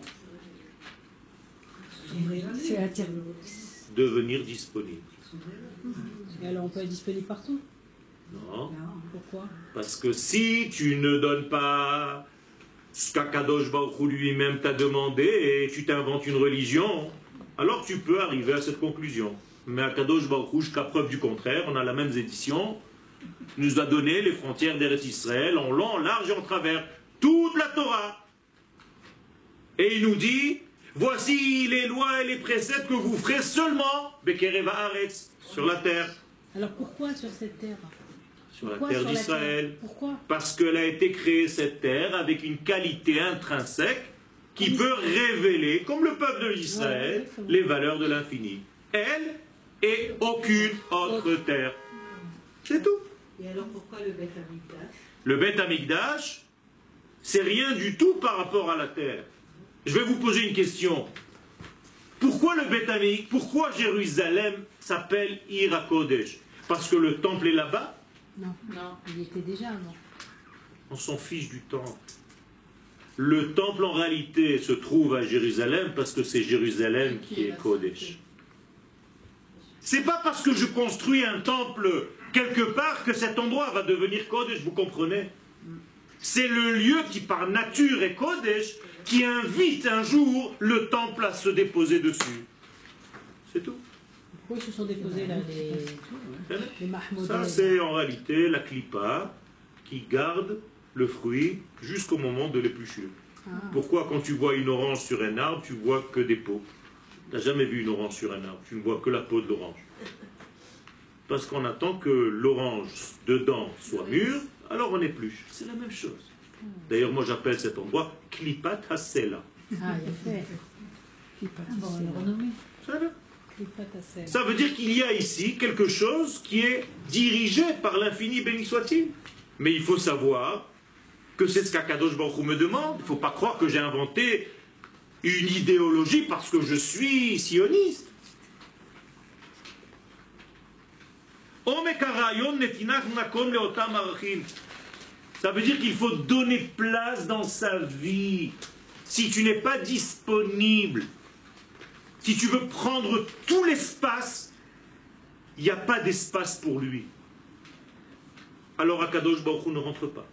Devenir disponible. Et alors on peut être disponible partout? Non. Pourquoi? Parce que si tu ne donnes pas ce qu'Akadosh Baruch Hu lui-même t'a demandé et tu t'inventes une religion, alors tu peux arriver à cette conclusion. Mais Akadosh Baruch Hu, jusqu'à preuve du contraire, on a la même édition, nous a donné les frontières d'Eretz Israël en long, en large et en travers. Toute la Torah. Et il nous dit... Voici les lois et les préceptes que vous ferez seulement Bekereva Haaretz, sur la terre. Alors pourquoi sur cette terre? Sur pourquoi la terre d'Israël. Pourquoi? Parce qu'elle a été créée, cette terre, avec une qualité intrinsèque qui peut révéler, comme le peuple de l'Israël, ouais, les valeurs de l'infini. Elle et aucune autre terre. C'est tout. Et alors pourquoi le Beth Amikdash? Le Beth Amikdash, c'est rien du tout par rapport à la terre. Je vais vous poser une question. Pourquoi le Beth Amikdash, pourquoi Jérusalem s'appelle Ir HaKodesh? Parce que le temple est là-bas? Non, Non. il était déjà avant. On s'en fiche du temple. Le temple en réalité se trouve à Jérusalem parce que c'est Jérusalem qui est Kodesh. C'est pas parce que je construis un temple quelque part que cet endroit va devenir Kodesh, vous comprenez? C'est le lieu qui par nature est Kodesh qui invite un jour le temple à se déposer dessus. C'est tout. Pourquoi ils se sont déposés là, les, les Mahmoudais? Ça c'est en réalité la clipa qui garde le fruit jusqu'au moment de l'épluchure. Ah. Pourquoi quand tu vois une orange sur un arbre, tu vois que des peaux? Tu n'as jamais vu une orange sur un arbre, tu ne vois que la peau de l'orange. Parce qu'on attend que l'orange dedans soit mûre, alors on épluche. C'est la même chose. D'ailleurs, moi j'appelle cet endroit Klipat Hasela. Ah, il a fait. Klipat Hasela. Ça veut dire qu'il y a ici quelque chose qui est dirigé par l'infini, béni soit-il. Mais il faut savoir que c'est ce qu'Akadosh Baruch Hu me demande. Il ne faut pas croire que j'ai inventé une idéologie parce que je suis sioniste. Ça veut dire qu'il faut donner place dans sa vie. Si tu n'es pas disponible, si tu veux prendre tout l'espace, il n'y a pas d'espace pour lui. Alors Akadosh Baruch Hu ne rentre pas.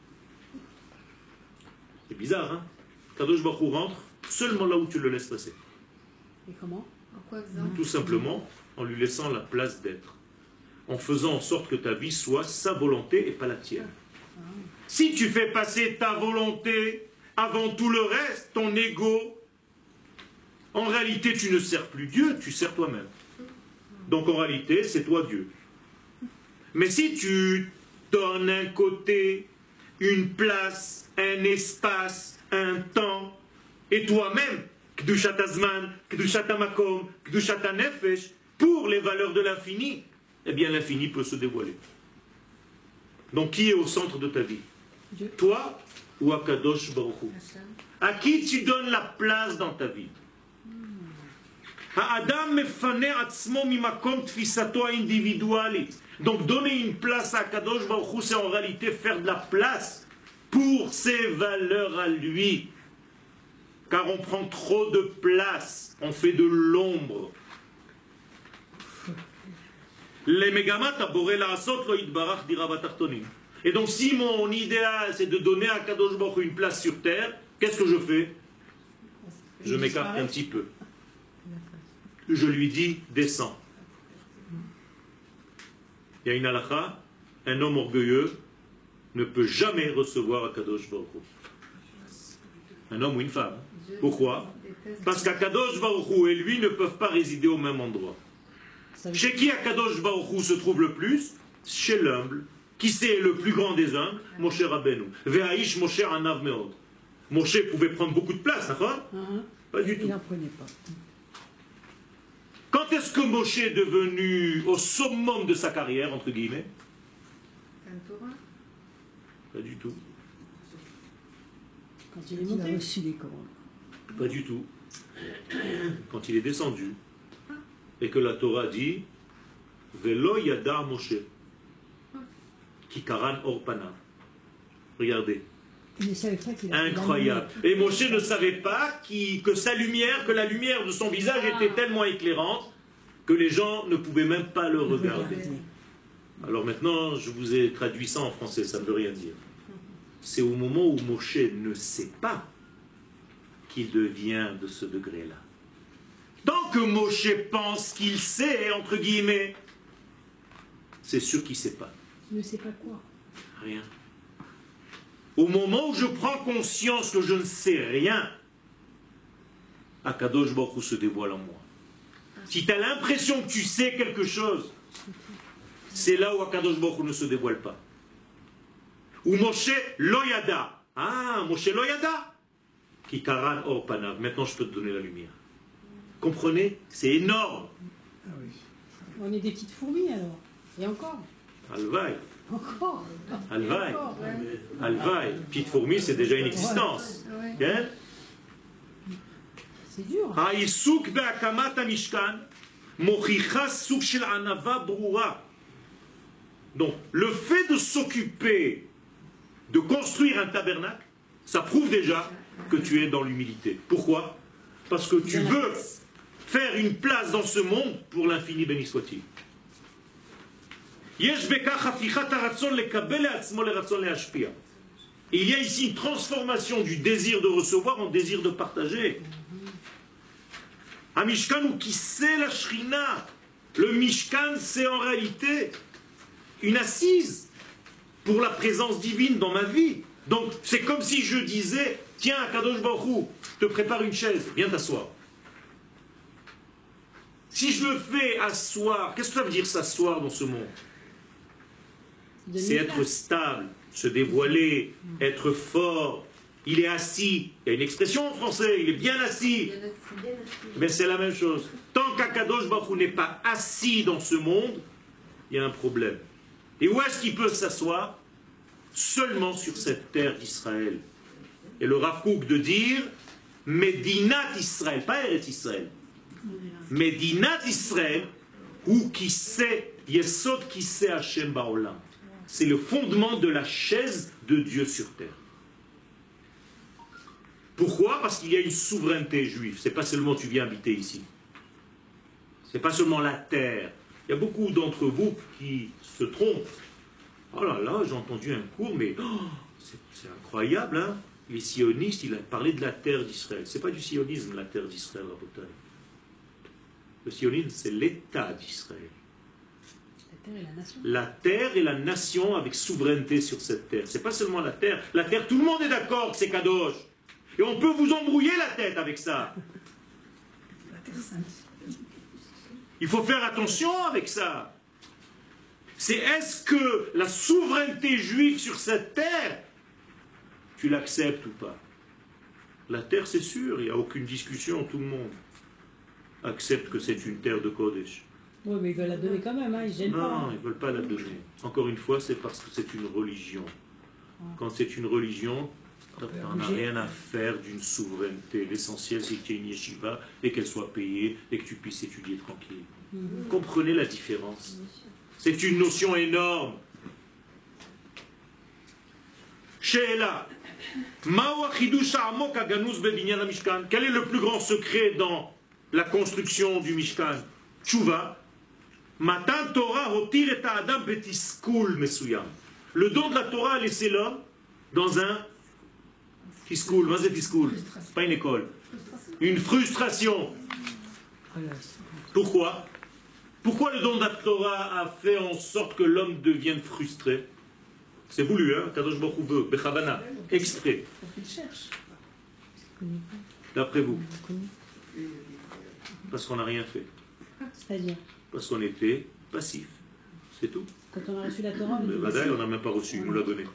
C'est bizarre, hein? Akadosh Baruch Hu rentre seulement là où tu le laisses passer. Et comment? Pourquoi Tout simplement en lui laissant la place d'être. En faisant en sorte que ta vie soit sa volonté et pas la tienne. Ah. Si tu fais passer ta volonté avant tout le reste, ton ego, en réalité tu ne sers plus Dieu, tu sers toi-même. Donc en réalité c'est toi Dieu. Mais si tu donnes un côté, une place, un espace, un temps, et toi-même, Kedushat Azman, Kedushat Amakom, Kedushat Nefesh, pour les valeurs de l'infini, eh bien l'infini peut se dévoiler. Donc qui est au centre de ta vie? Dieu. Toi ou Akadosh Baruch Hu? À qui tu donnes la place dans ta vie? Ha'adam mefane atzmo mimakom tfisato individualit. Donc donner une place à Akadosh Baruch Hu, c'est en réalité faire de la place pour ses valeurs à lui. Car on prend trop de place, on fait de l'ombre. Les megamat aboré la asot lo yitbarach dira batartonim. Et donc si mon idéal c'est de donner à Akadosh Baruch Hu une place sur terre, qu'est-ce que je fais? Je m'écarte un petit peu. Je lui dis descends. Il y a une halakha, un homme orgueilleux ne peut jamais recevoir Akadosh Baruch Hu. Un homme ou une femme. Pourquoi? Parce qu'Akadosh Baruch Hu et lui ne peuvent pas résider au même endroit. Chez qui Akadosh Baruch Hu se trouve le plus? Chez l'humble. Qui c'est le plus grand des humbles? Moshe Rabbeinu. Ve'aish Moshe anav meod. Moshe pouvait prendre beaucoup de place, d'accord? Uh-huh. Pas du tout. Il n'en prenait pas. Quand est-ce que Moshe est devenu au summum de sa carrière, entre guillemets? Pas du tout. Quand il est monté, il a reçu les commandes. Pas du tout. Quand il est descendu, et que la Torah dit Velo yada Moshe Kikaran Orpana. Regardez. Incroyable. Et Moshe ne savait pas qui, que sa lumière, que la lumière de son visage était tellement éclairante que les gens ne pouvaient même pas le regarder. Alors maintenant, je vous ai traduit ça en français, ça ne veut rien dire. C'est au moment où Moshe ne sait pas qu'il devient de ce degré-là. Tant que Moshe pense qu'il sait, entre guillemets, c'est sûr qu'il ne sait pas. Il ne sait pas quoi? Rien. Au moment où je prends conscience que je ne sais rien, Akadosh Baruch Hu se dévoile en moi. Si tu as l'impression que tu sais quelque chose, c'est là où Akadosh Baruch Hu ne se dévoile pas. Ou Moshe Loyada. Ah, Moshe Loyada. Kikaran Or Panav. Maintenant, je peux te donner la lumière. Comprenez? C'est énorme. Ah oui. On est des petites fourmis alors. Et encore. Alvaï. Encore. Alvaï. Encore, ouais. Alvaï. Petite fourmi, c'est déjà une existence. Ouais. כן? C'est dur. העיסוק בהקמת המשכן מוכיחה סוג של ענווה ברורה. Donc, le fait de s'occuper de construire un tabernacle, ça prouve déjà que tu es dans l'humilité. Pourquoi? Parce que tu veux faire une place dans ce monde pour l'infini, béni soit-il. Il y a ici une transformation du désir de recevoir en désir de partager. Un Mishkan ou qui c'est la Shrina. Le Mishkan, c'est en réalité une assise pour la présence divine dans ma vie. Donc, c'est comme si je disais, tiens, Kadosh Baruch Hu, je te prépare une chaise, viens t'asseoir. Si je le fais asseoir, qu'est-ce que ça veut dire s'asseoir dans ce monde? C'est être stable, se dévoiler, être fort. Il est assis. Il y a une expression en français, il est bien assis. Mais c'est la même chose. Tant qu'Akadosh Baruch Hu n'est pas assis dans ce monde, il y a un problème. Et où est-ce qu'il peut s'asseoir? Seulement sur cette terre d'Israël. Et le Rav Kook de dire Medinat Israël, pas Eretz Israël. Medinat Israël, ou qui sait, Yesod qui sait Hashem Baolam. C'est le fondement de la chaise de Dieu sur terre. Pourquoi? Parce qu'il y a une souveraineté juive. C'est pas seulement tu viens habiter ici. C'est pas seulement la terre. Il y a beaucoup d'entre vous qui se trompent. Oh là là, j'ai entendu un cours, mais oh, c'est incroyable, hein? Les sionistes, il a parlé de la terre d'Israël. C'est pas du sionisme, la terre d'Israël, Rabotai. Le sionisme, c'est l'État d'Israël. La terre et la nation. La terre et la nation avec souveraineté sur cette terre. C'est pas seulement la terre. La terre, tout le monde est d'accord que c'est Kadosh. Et on peut vous embrouiller la tête avec ça. La terre sainte. Il faut faire attention avec ça. C'est est-ce que la souveraineté juive sur cette terre, tu l'acceptes ou pas? La terre, c'est sûr, il n'y a aucune discussion, tout le monde accepte que c'est une terre de Kodesh. Oui, mais ils veulent la donner quand même, hein, ils gênent pas. Non, ils ne veulent pas la donner. Encore une fois, c'est parce que c'est une religion. Quand c'est une religion, tu n'en as rien à faire d'une souveraineté. L'essentiel, c'est qu'il y ait une yeshiva et qu'elle soit payée et que tu puisses étudier tranquille. Vous comprenez la différence? C'est une notion énorme. She'ela. Quel est le plus grand secret dans la construction du Mishkan? Tshuva. Matan Torah hotir et adam betiskul mesuyam. Le don de la Torah a laissé l'homme dans un tiskul. Vas-y tiskul. Pas une école. Une frustration. Pourquoi? Pourquoi le don de la Torah a fait en sorte que l'homme devienne frustré? C'est voulu, hein? Kadosh Baruch Hu veut, Bechavana, exprès. D'après vous? Parce qu'on n'a rien fait. C'est-à-dire? Parce qu'on était passif. C'est tout. Quand on a reçu la Torah, on Le Vadaï, on n'a même pas reçu, il nous l'a donné.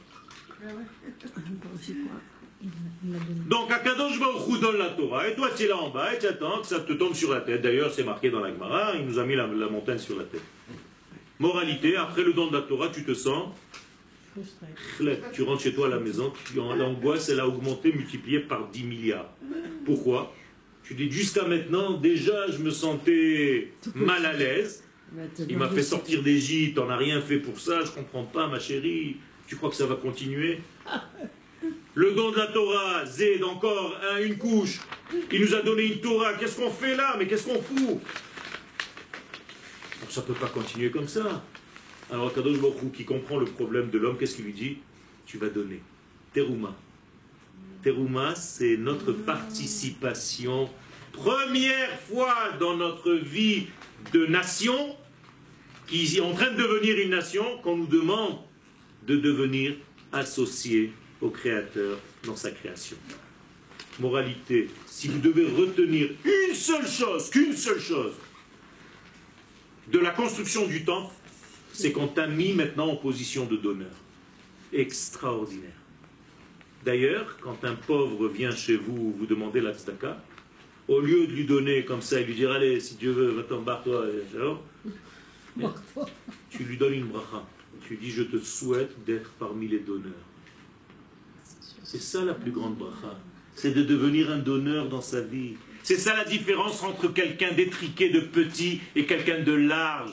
Donc, Akadosh Baruch Hu donne la Torah, et toi tu es là en bas, et tu attends que ça te tombe sur la tête. D'ailleurs, c'est marqué dans la Gemara, il nous a mis la, la montagne sur la tête. Moralité, après le don de la Torah, tu te sens frustré. Tu rentres chez toi à la maison, l'angoisse, elle a augmenté, multipliée par dix milliards. Pourquoi? Tu dis, jusqu'à maintenant, déjà, je me sentais mal à l'aise. Il m'a fait sortir d'Égypte, on n'a rien fait pour ça, je comprends pas, ma chérie. Tu crois que ça va continuer? Le don de la Torah, Zed, encore hein, une couche. Il nous a donné une Torah. Qu'est-ce qu'on fait là? Mais qu'est-ce qu'on fout? Donc, ça ne peut pas continuer comme ça. Alors, Kadosh Baruch Hu, qui comprend le problème de l'homme, qu'est-ce qu'il lui dit? Tu vas donner. Terouma. Terouma, c'est notre participation. Première fois dans notre vie de nation, qui est en train de devenir une nation, qu'on nous demande de devenir associés au Créateur dans sa création. Moralité, si vous devez retenir une seule chose, qu'une seule chose, de la construction du temple, c'est qu'on t'a mis maintenant en position de donneur. Extraordinaire. D'ailleurs, quand un pauvre vient chez vous, vous demandez la tzedaka, au lieu de lui donner comme ça et lui dire, allez, si Dieu veut, va-t'en, barre-toi, tu lui donnes une bracha. Tu dis, je te souhaite d'être parmi les donneurs. C'est ça la plus grande bracha. C'est de devenir un donneur dans sa vie. C'est ça la différence entre quelqu'un d'étriqué, de petit, et quelqu'un de large.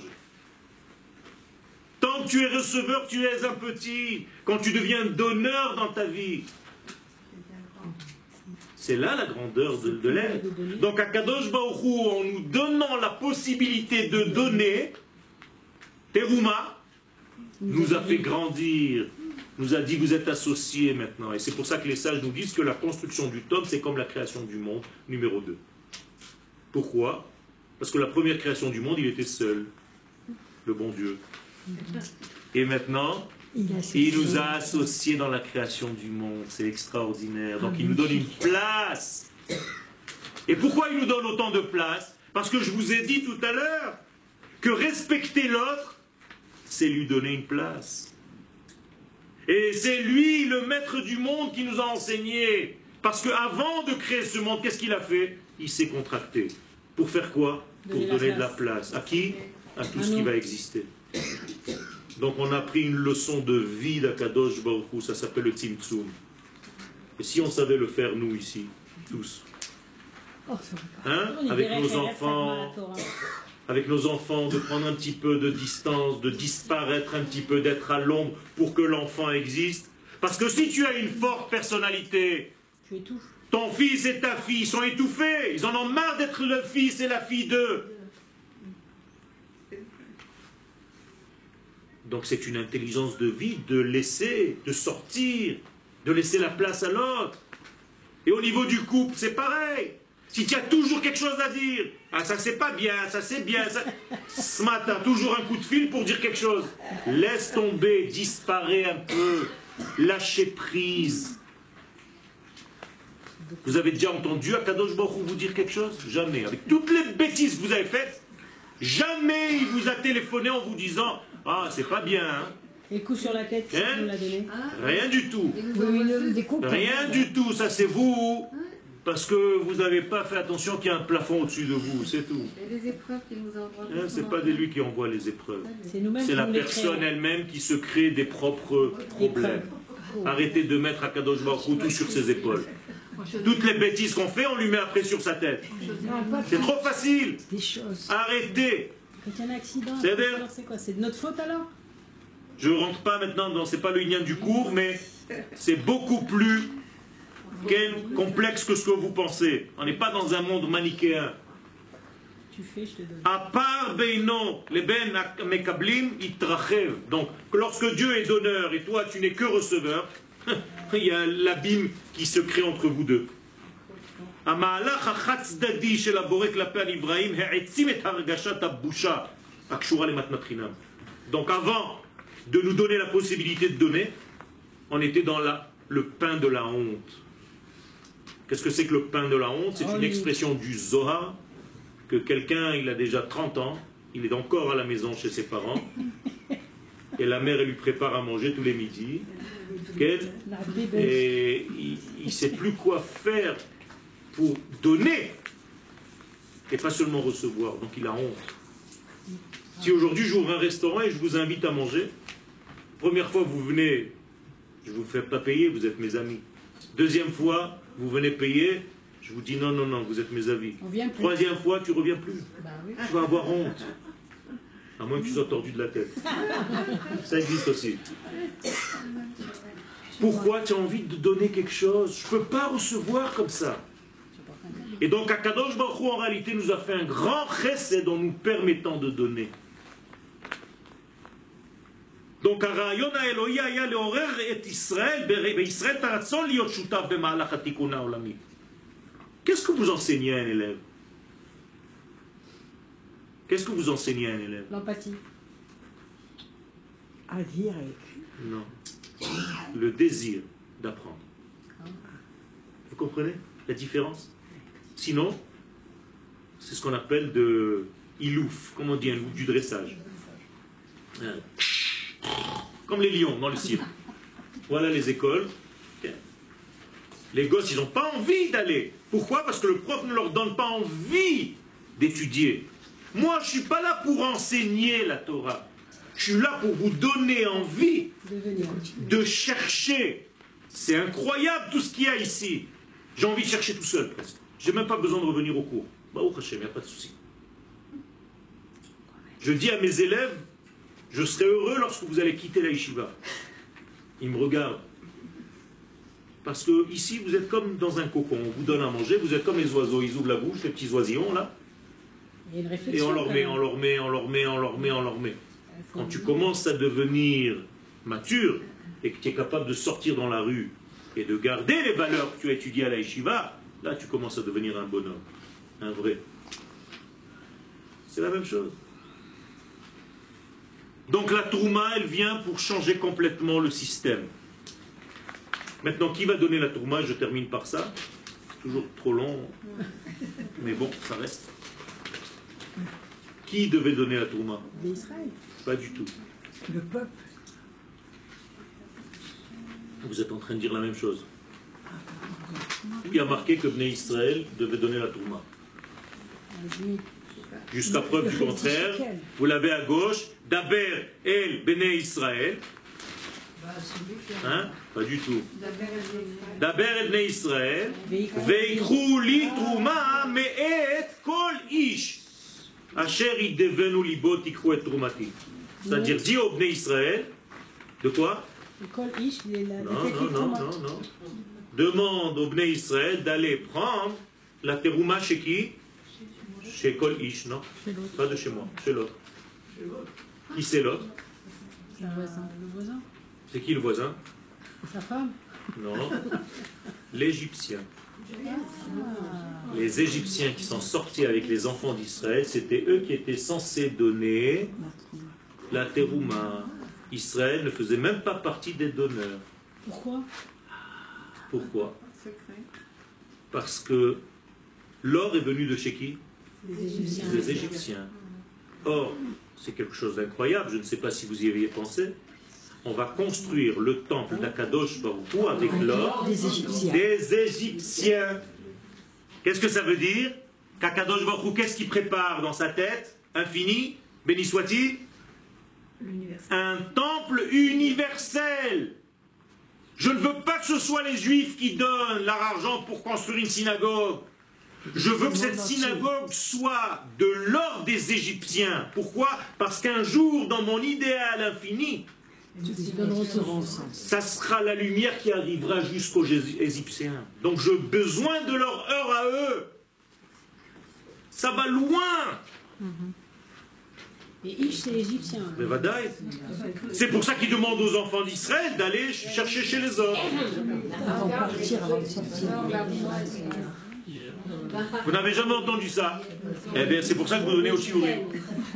Tant que tu es receveur, tu es un petit. Quand tu deviens donneur dans ta vie, c'est là la grandeur de, de l'être. Donc à Kadosh Baruch Hu, en nous donnant la possibilité de donner, Teruma nous a fait grandir, nous a dit vous êtes associés maintenant. Et c'est pour ça que les sages nous disent que la construction du Tom, c'est comme la création du monde, numéro deux. Pourquoi? Parce que la première création du monde, il était seul, le bon Dieu. Et maintenant, il nous a associés dans la création du monde. C'est extraordinaire. Donc il nous donne une place. Et pourquoi il nous donne autant de place? Parce que je vous ai dit tout à l'heure que respecter l'autre, c'est lui donner une place. Et c'est lui, le maître du monde, qui nous a enseigné. Parce qu'avant de créer ce monde, qu'est-ce qu'il a fait? Il s'est contracté. Pour faire quoi? Pour donner, donner de la place. À qui? À tout ce qui va exister. Donc on a pris une leçon de vie d'Akadosh Baruch Hu, ça s'appelle le Tzimtzum. Et si on savait le faire nous ici, tous, hein, avec nos enfants, avec nos enfants, de prendre un petit peu de distance, de disparaître un petit peu, d'être à l'ombre pour que l'enfant existe. Parce que si tu as une forte personnalité, tu étouffes. Ton fils et ta fille sont étouffés, ils en ont marre d'être le fils et la fille d'eux. Donc c'est une intelligence de vie de laisser, de sortir, de laisser la place à l'autre. Et au niveau du couple, c'est pareil. Si tu as toujours quelque chose à dire, ah ça c'est pas bien, ça c'est bien, ça... ce matin, toujours un coup de fil pour dire quelque chose. Laisse tomber, disparais un peu, lâchez prise. Vous avez déjà entendu Akadosh Baruch Hu vous dire quelque chose? Jamais. Avec toutes les bêtises que vous avez faites, jamais il vous a téléphoné en vous disant ah, c'est pas bien, hein? Et coup sur la tête, hein? Nous l'a donné. Rien du tout. Oui, Rien du tout, ça c'est vous, parce que vous n'avez pas fait attention qu'il y a un plafond au-dessus de vous, c'est tout. Et les épreuves qu'il nous envoie. Hein, c'est pas de lui qui envoie les épreuves. C'est la personne elle-même qui se crée des propres problèmes. Arrêtez de mettre Akadosh Baruch Hu tout sur ses épaules. Toutes les bêtises qu'on fait, on lui met après sur sa tête. C'est trop facile. Arrêtez. Quand il y a un accident, c'est quoi? C'est de notre faute alors? Je ne rentre pas maintenant dans, c'est pas le lien du cours, mais c'est beaucoup plus complexe que ce que vous pensez. On n'est pas dans un monde manichéen. Tu fais, je te donne. À part Beino, les Ben Mekablim, Itrachev. Donc, lorsque Dieu est donneur et toi tu n'es que receveur, il y a l'abîme qui se crée entre vous deux. Donc avant de nous donner la possibilité de donner, on était dans la, le pain de la honte. Qu'est-ce que c'est que le pain de la honte? C'est une expression du Zohar, que quelqu'un, il a déjà trente ans, il est encore à la maison chez ses parents, et la mère elle lui prépare à manger tous les midis, et il ne sait plus quoi faire pour donner et pas seulement recevoir, donc il a honte. Si aujourd'hui j'ouvre un restaurant et je vous invite à manger, première fois vous venez, je ne vous fais pas payer, vous êtes mes amis. Deuxième fois, vous venez payer, je vous dis non, non, non, vous êtes mes amis. Troisième fois, tu ne reviens plus. Bah oui. Tu vas avoir honte. À moins que tu sois tordu de la tête. Ça existe aussi. Pourquoi tu as envie de donner quelque chose? Je ne peux pas recevoir comme ça. Et donc, Akadosh Baruch Hu, en réalité, nous a fait un grand chesed en nous permettant de donner. Donc, הרעיון האלוהי היה לעורר את ישראל, בישראל את הרצון להיות שותף במהלך התיקון העולמי. Qu'est-ce que vous enseignez à un élève? Qu'est-ce que vous enseignez à un élève? L'empathie. À dire avec. Non. Le désir d'apprendre. Vous comprenez la différence? Sinon, c'est ce qu'on appelle de ilouf, comme on dit, un du dressage. Comme les lions dans le cirque. Voilà les écoles. Les gosses, ils n'ont pas envie d'aller. Pourquoi? Parce que le prof ne leur donne pas envie d'étudier. Moi, je ne suis pas là pour enseigner la Torah. Je suis là pour vous donner envie Devenir. de chercher. C'est incroyable tout ce qu'il y a ici. J'ai envie de chercher tout seul presque. Je n'ai même pas besoin de revenir au cours. Bah, au Hachem, il n'y a pas de souci. Je dis à mes élèves, je serai heureux lorsque vous allez quitter la yeshiva. Ils me regardent. Parce que ici, vous êtes comme dans un cocon. On vous donne à manger, vous êtes comme les oiseaux. Ils ouvrent la bouche, les petits oisillons là. Il y a une Et réflexion. on leur quand met, même. on leur met, on leur met, on leur met, on leur met. Quand tu commences à devenir mature et que tu es capable de sortir dans la rue et de garder les valeurs que tu as étudiées à la yeshiva, là tu commences à devenir un bonhomme, un vrai. C'est la même chose. Donc la Trouma, elle vient pour changer complètement le système. Maintenant, qui va donner la Trouma? Je termine par ça. Toujours trop long, mais bon, ça reste. Qui devait donner la Trouma? D'Israël. Pas du tout. Le peuple. Vous êtes en train de dire la même chose. Il y a marqué que Bnei Israël devait donner la Trouma. Jusqu'à preuve du contraire, vous l'avez à gauche, Daber El Bnei Israël. Hein? Pas du tout. Daber El Bnei Israël. Veikru li Trouma me'et kol ish. Asher idevenu libo tikru et Troumati. C'est-à-dire, dis au Bnei Israël, de quoi? Kol ish, il est là. Non, non, non, non, non. Demande au Bnei Israël d'aller prendre la terouma chez qui? Chez Kol Ish, non? Pas de chez moi, chez l'autre. Qui c'est l'autre? Le voisin. Le voisin. C'est qui le voisin? Sa femme. Non. L'Égyptien. Les Égyptiens qui sont sortis avec les enfants d'Israël, c'était eux qui étaient censés donner la terouma. Israël ne faisait même pas partie des donneurs. Pourquoi? Pourquoi? Secret. Parce que l'or est venu de chez qui? Les Égyptiens. Des Égyptiens. Or, c'est quelque chose d'incroyable, je ne sais pas si vous y aviez pensé. On va construire le temple d'Akadosh Baruch Hu avec l'or Des Égyptiens. des Égyptiens. Qu'est-ce que ça veut dire? Qu'Akadosh Baruch Hu, qu'est-ce qu'il prépare dans sa tête? Infini, béni soit-il? Un temple universel. Je ne veux pas que ce soit les Juifs qui donnent leur argent pour construire une synagogue. Je veux que cette synagogue soit de l'or des Égyptiens. Pourquoi? Parce qu'un jour, dans mon idéal infini, ça sera la lumière qui arrivera jusqu'aux Égyptiens. Donc j'ai besoin de leur heure à eux. Ça va loin. Et Ish, c'est égyptien. Mais vadaï. C'est pour ça qu'ils demandent aux enfants d'Israël d'aller chercher chez les hommes. Avant de partir, avant de sortir. Vous n'avez jamais entendu ça? Eh bien, c'est pour ça que vous donnez au shiurim.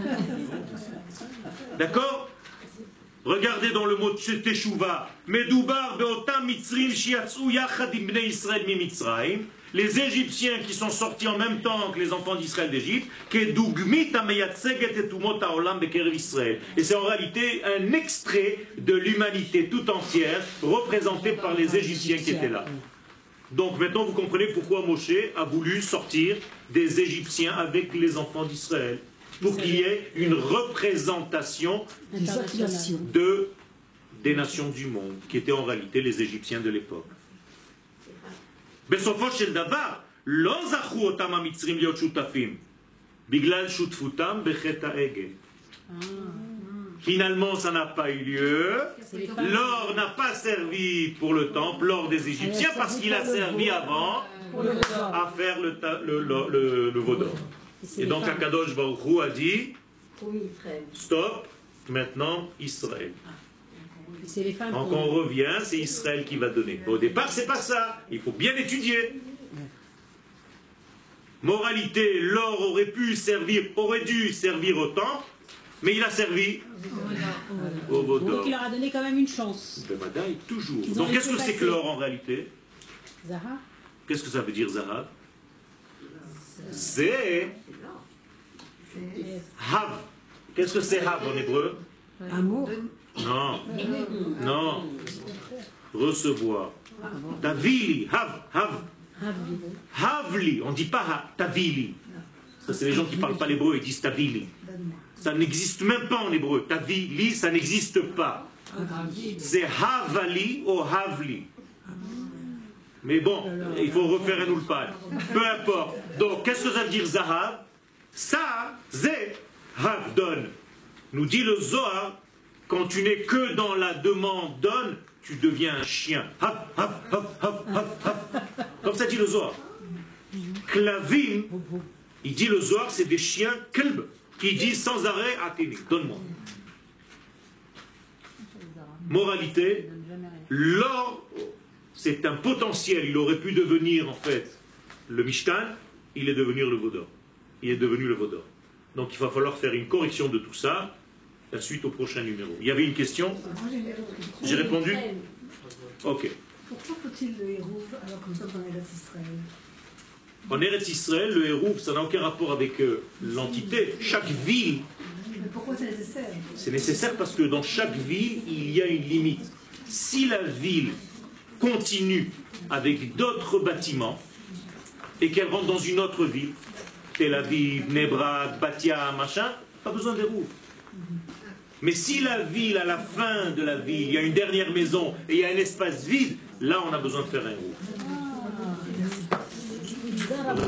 D'accord? Regardez dans le mot Teshuva. Medoubar beotam mitzrim shiatsu yachad im bnei Israël mi Mitzrayim. Les Égyptiens qui sont sortis en même temps que les enfants d'Israël d'Égypte, et c'est en réalité un extrait de l'humanité tout entière représentée par les Égyptiens qui étaient là. Donc maintenant vous comprenez pourquoi Moshe a voulu sortir des Égyptiens avec les enfants d'Israël, pour qu'il y ait une représentation de, des nations du monde, qui étaient en réalité les Égyptiens de l'époque. בסופו של דבר, לא זכו אותם המצרים להיות שותפים, בגלל שותפותם בחטא העגל. Finalement, ça n'a pas eu lieu. L'or n'a pas servi pour le temple, l'or des Égyptiens, parce qu'il a servi avant à faire le, le, le, le, le veau d'or. Et donc, Akadosh Baruch Hu a dit, stop, maintenant Israël. Donc on revient, c'est Israël qui va donner. Au départ, c'est pas ça. Il faut bien étudier. Moralité, l'or aurait pu servir, aurait dû servir au temple, mais il a servi au veau d'or. Donc il leur a donné quand même une chance. De Madaï, toujours. Donc qu'est-ce que c'est que l'or en réalité? Zahar. Qu'est-ce que ça veut dire Zahar? C'est Hav. Qu'est-ce que c'est Hav en hébreu? Amour. Non, non, recevoir. Tavili, Hav, Hav. Havli, on ne dit pas ha, Tavili. Ça, c'est les gens qui ne parlent pas l'hébreu, ils disent Tavili. Ça n'existe même pas en hébreu. Tavi-li, ça n'existe pas. C'est havali ou havli. Mais bon, il faut refaire un ulpan. Peu importe. Donc, qu'est-ce que ça veut dire zahav? Ça, zé, hav, donne. Nous dit le Zohar, quand tu n'es que dans la demande donne, tu deviens un chien. Hop, hop, hop, hop, hop, hop. Comme ça dit le Zohar. Klavim, il dit le Zohar, c'est des chiens klb, qui disent sans arrêt, Athénie, donne-moi. Moralité, l'or, c'est un potentiel. Il aurait pu devenir, en fait, le Mishkan, il est devenu le Vaudor. Il est devenu le Vaudor. Donc il va falloir faire une correction de tout ça, la suite au prochain numéro. Il y avait une question? J'ai répondu? Ok. Pourquoi faut-il le hérouv alors que nous sommes en Eretz Israël? En Eretz Israël, le hérouv, ça n'a aucun rapport avec euh, l'entité. Chaque ville... Mais pourquoi c'est nécessaire? C'est nécessaire parce que dans chaque ville, il y a une limite. Si la ville continue avec d'autres bâtiments et qu'elle rentre dans une autre ville, Tel Aviv, Bnei Brak, Batia, machin, pas besoin d'hérouv. Mais si la ville, à la fin de la ville, il y a une dernière maison et il y a un espace vide, là on a besoin de faire un hérouv.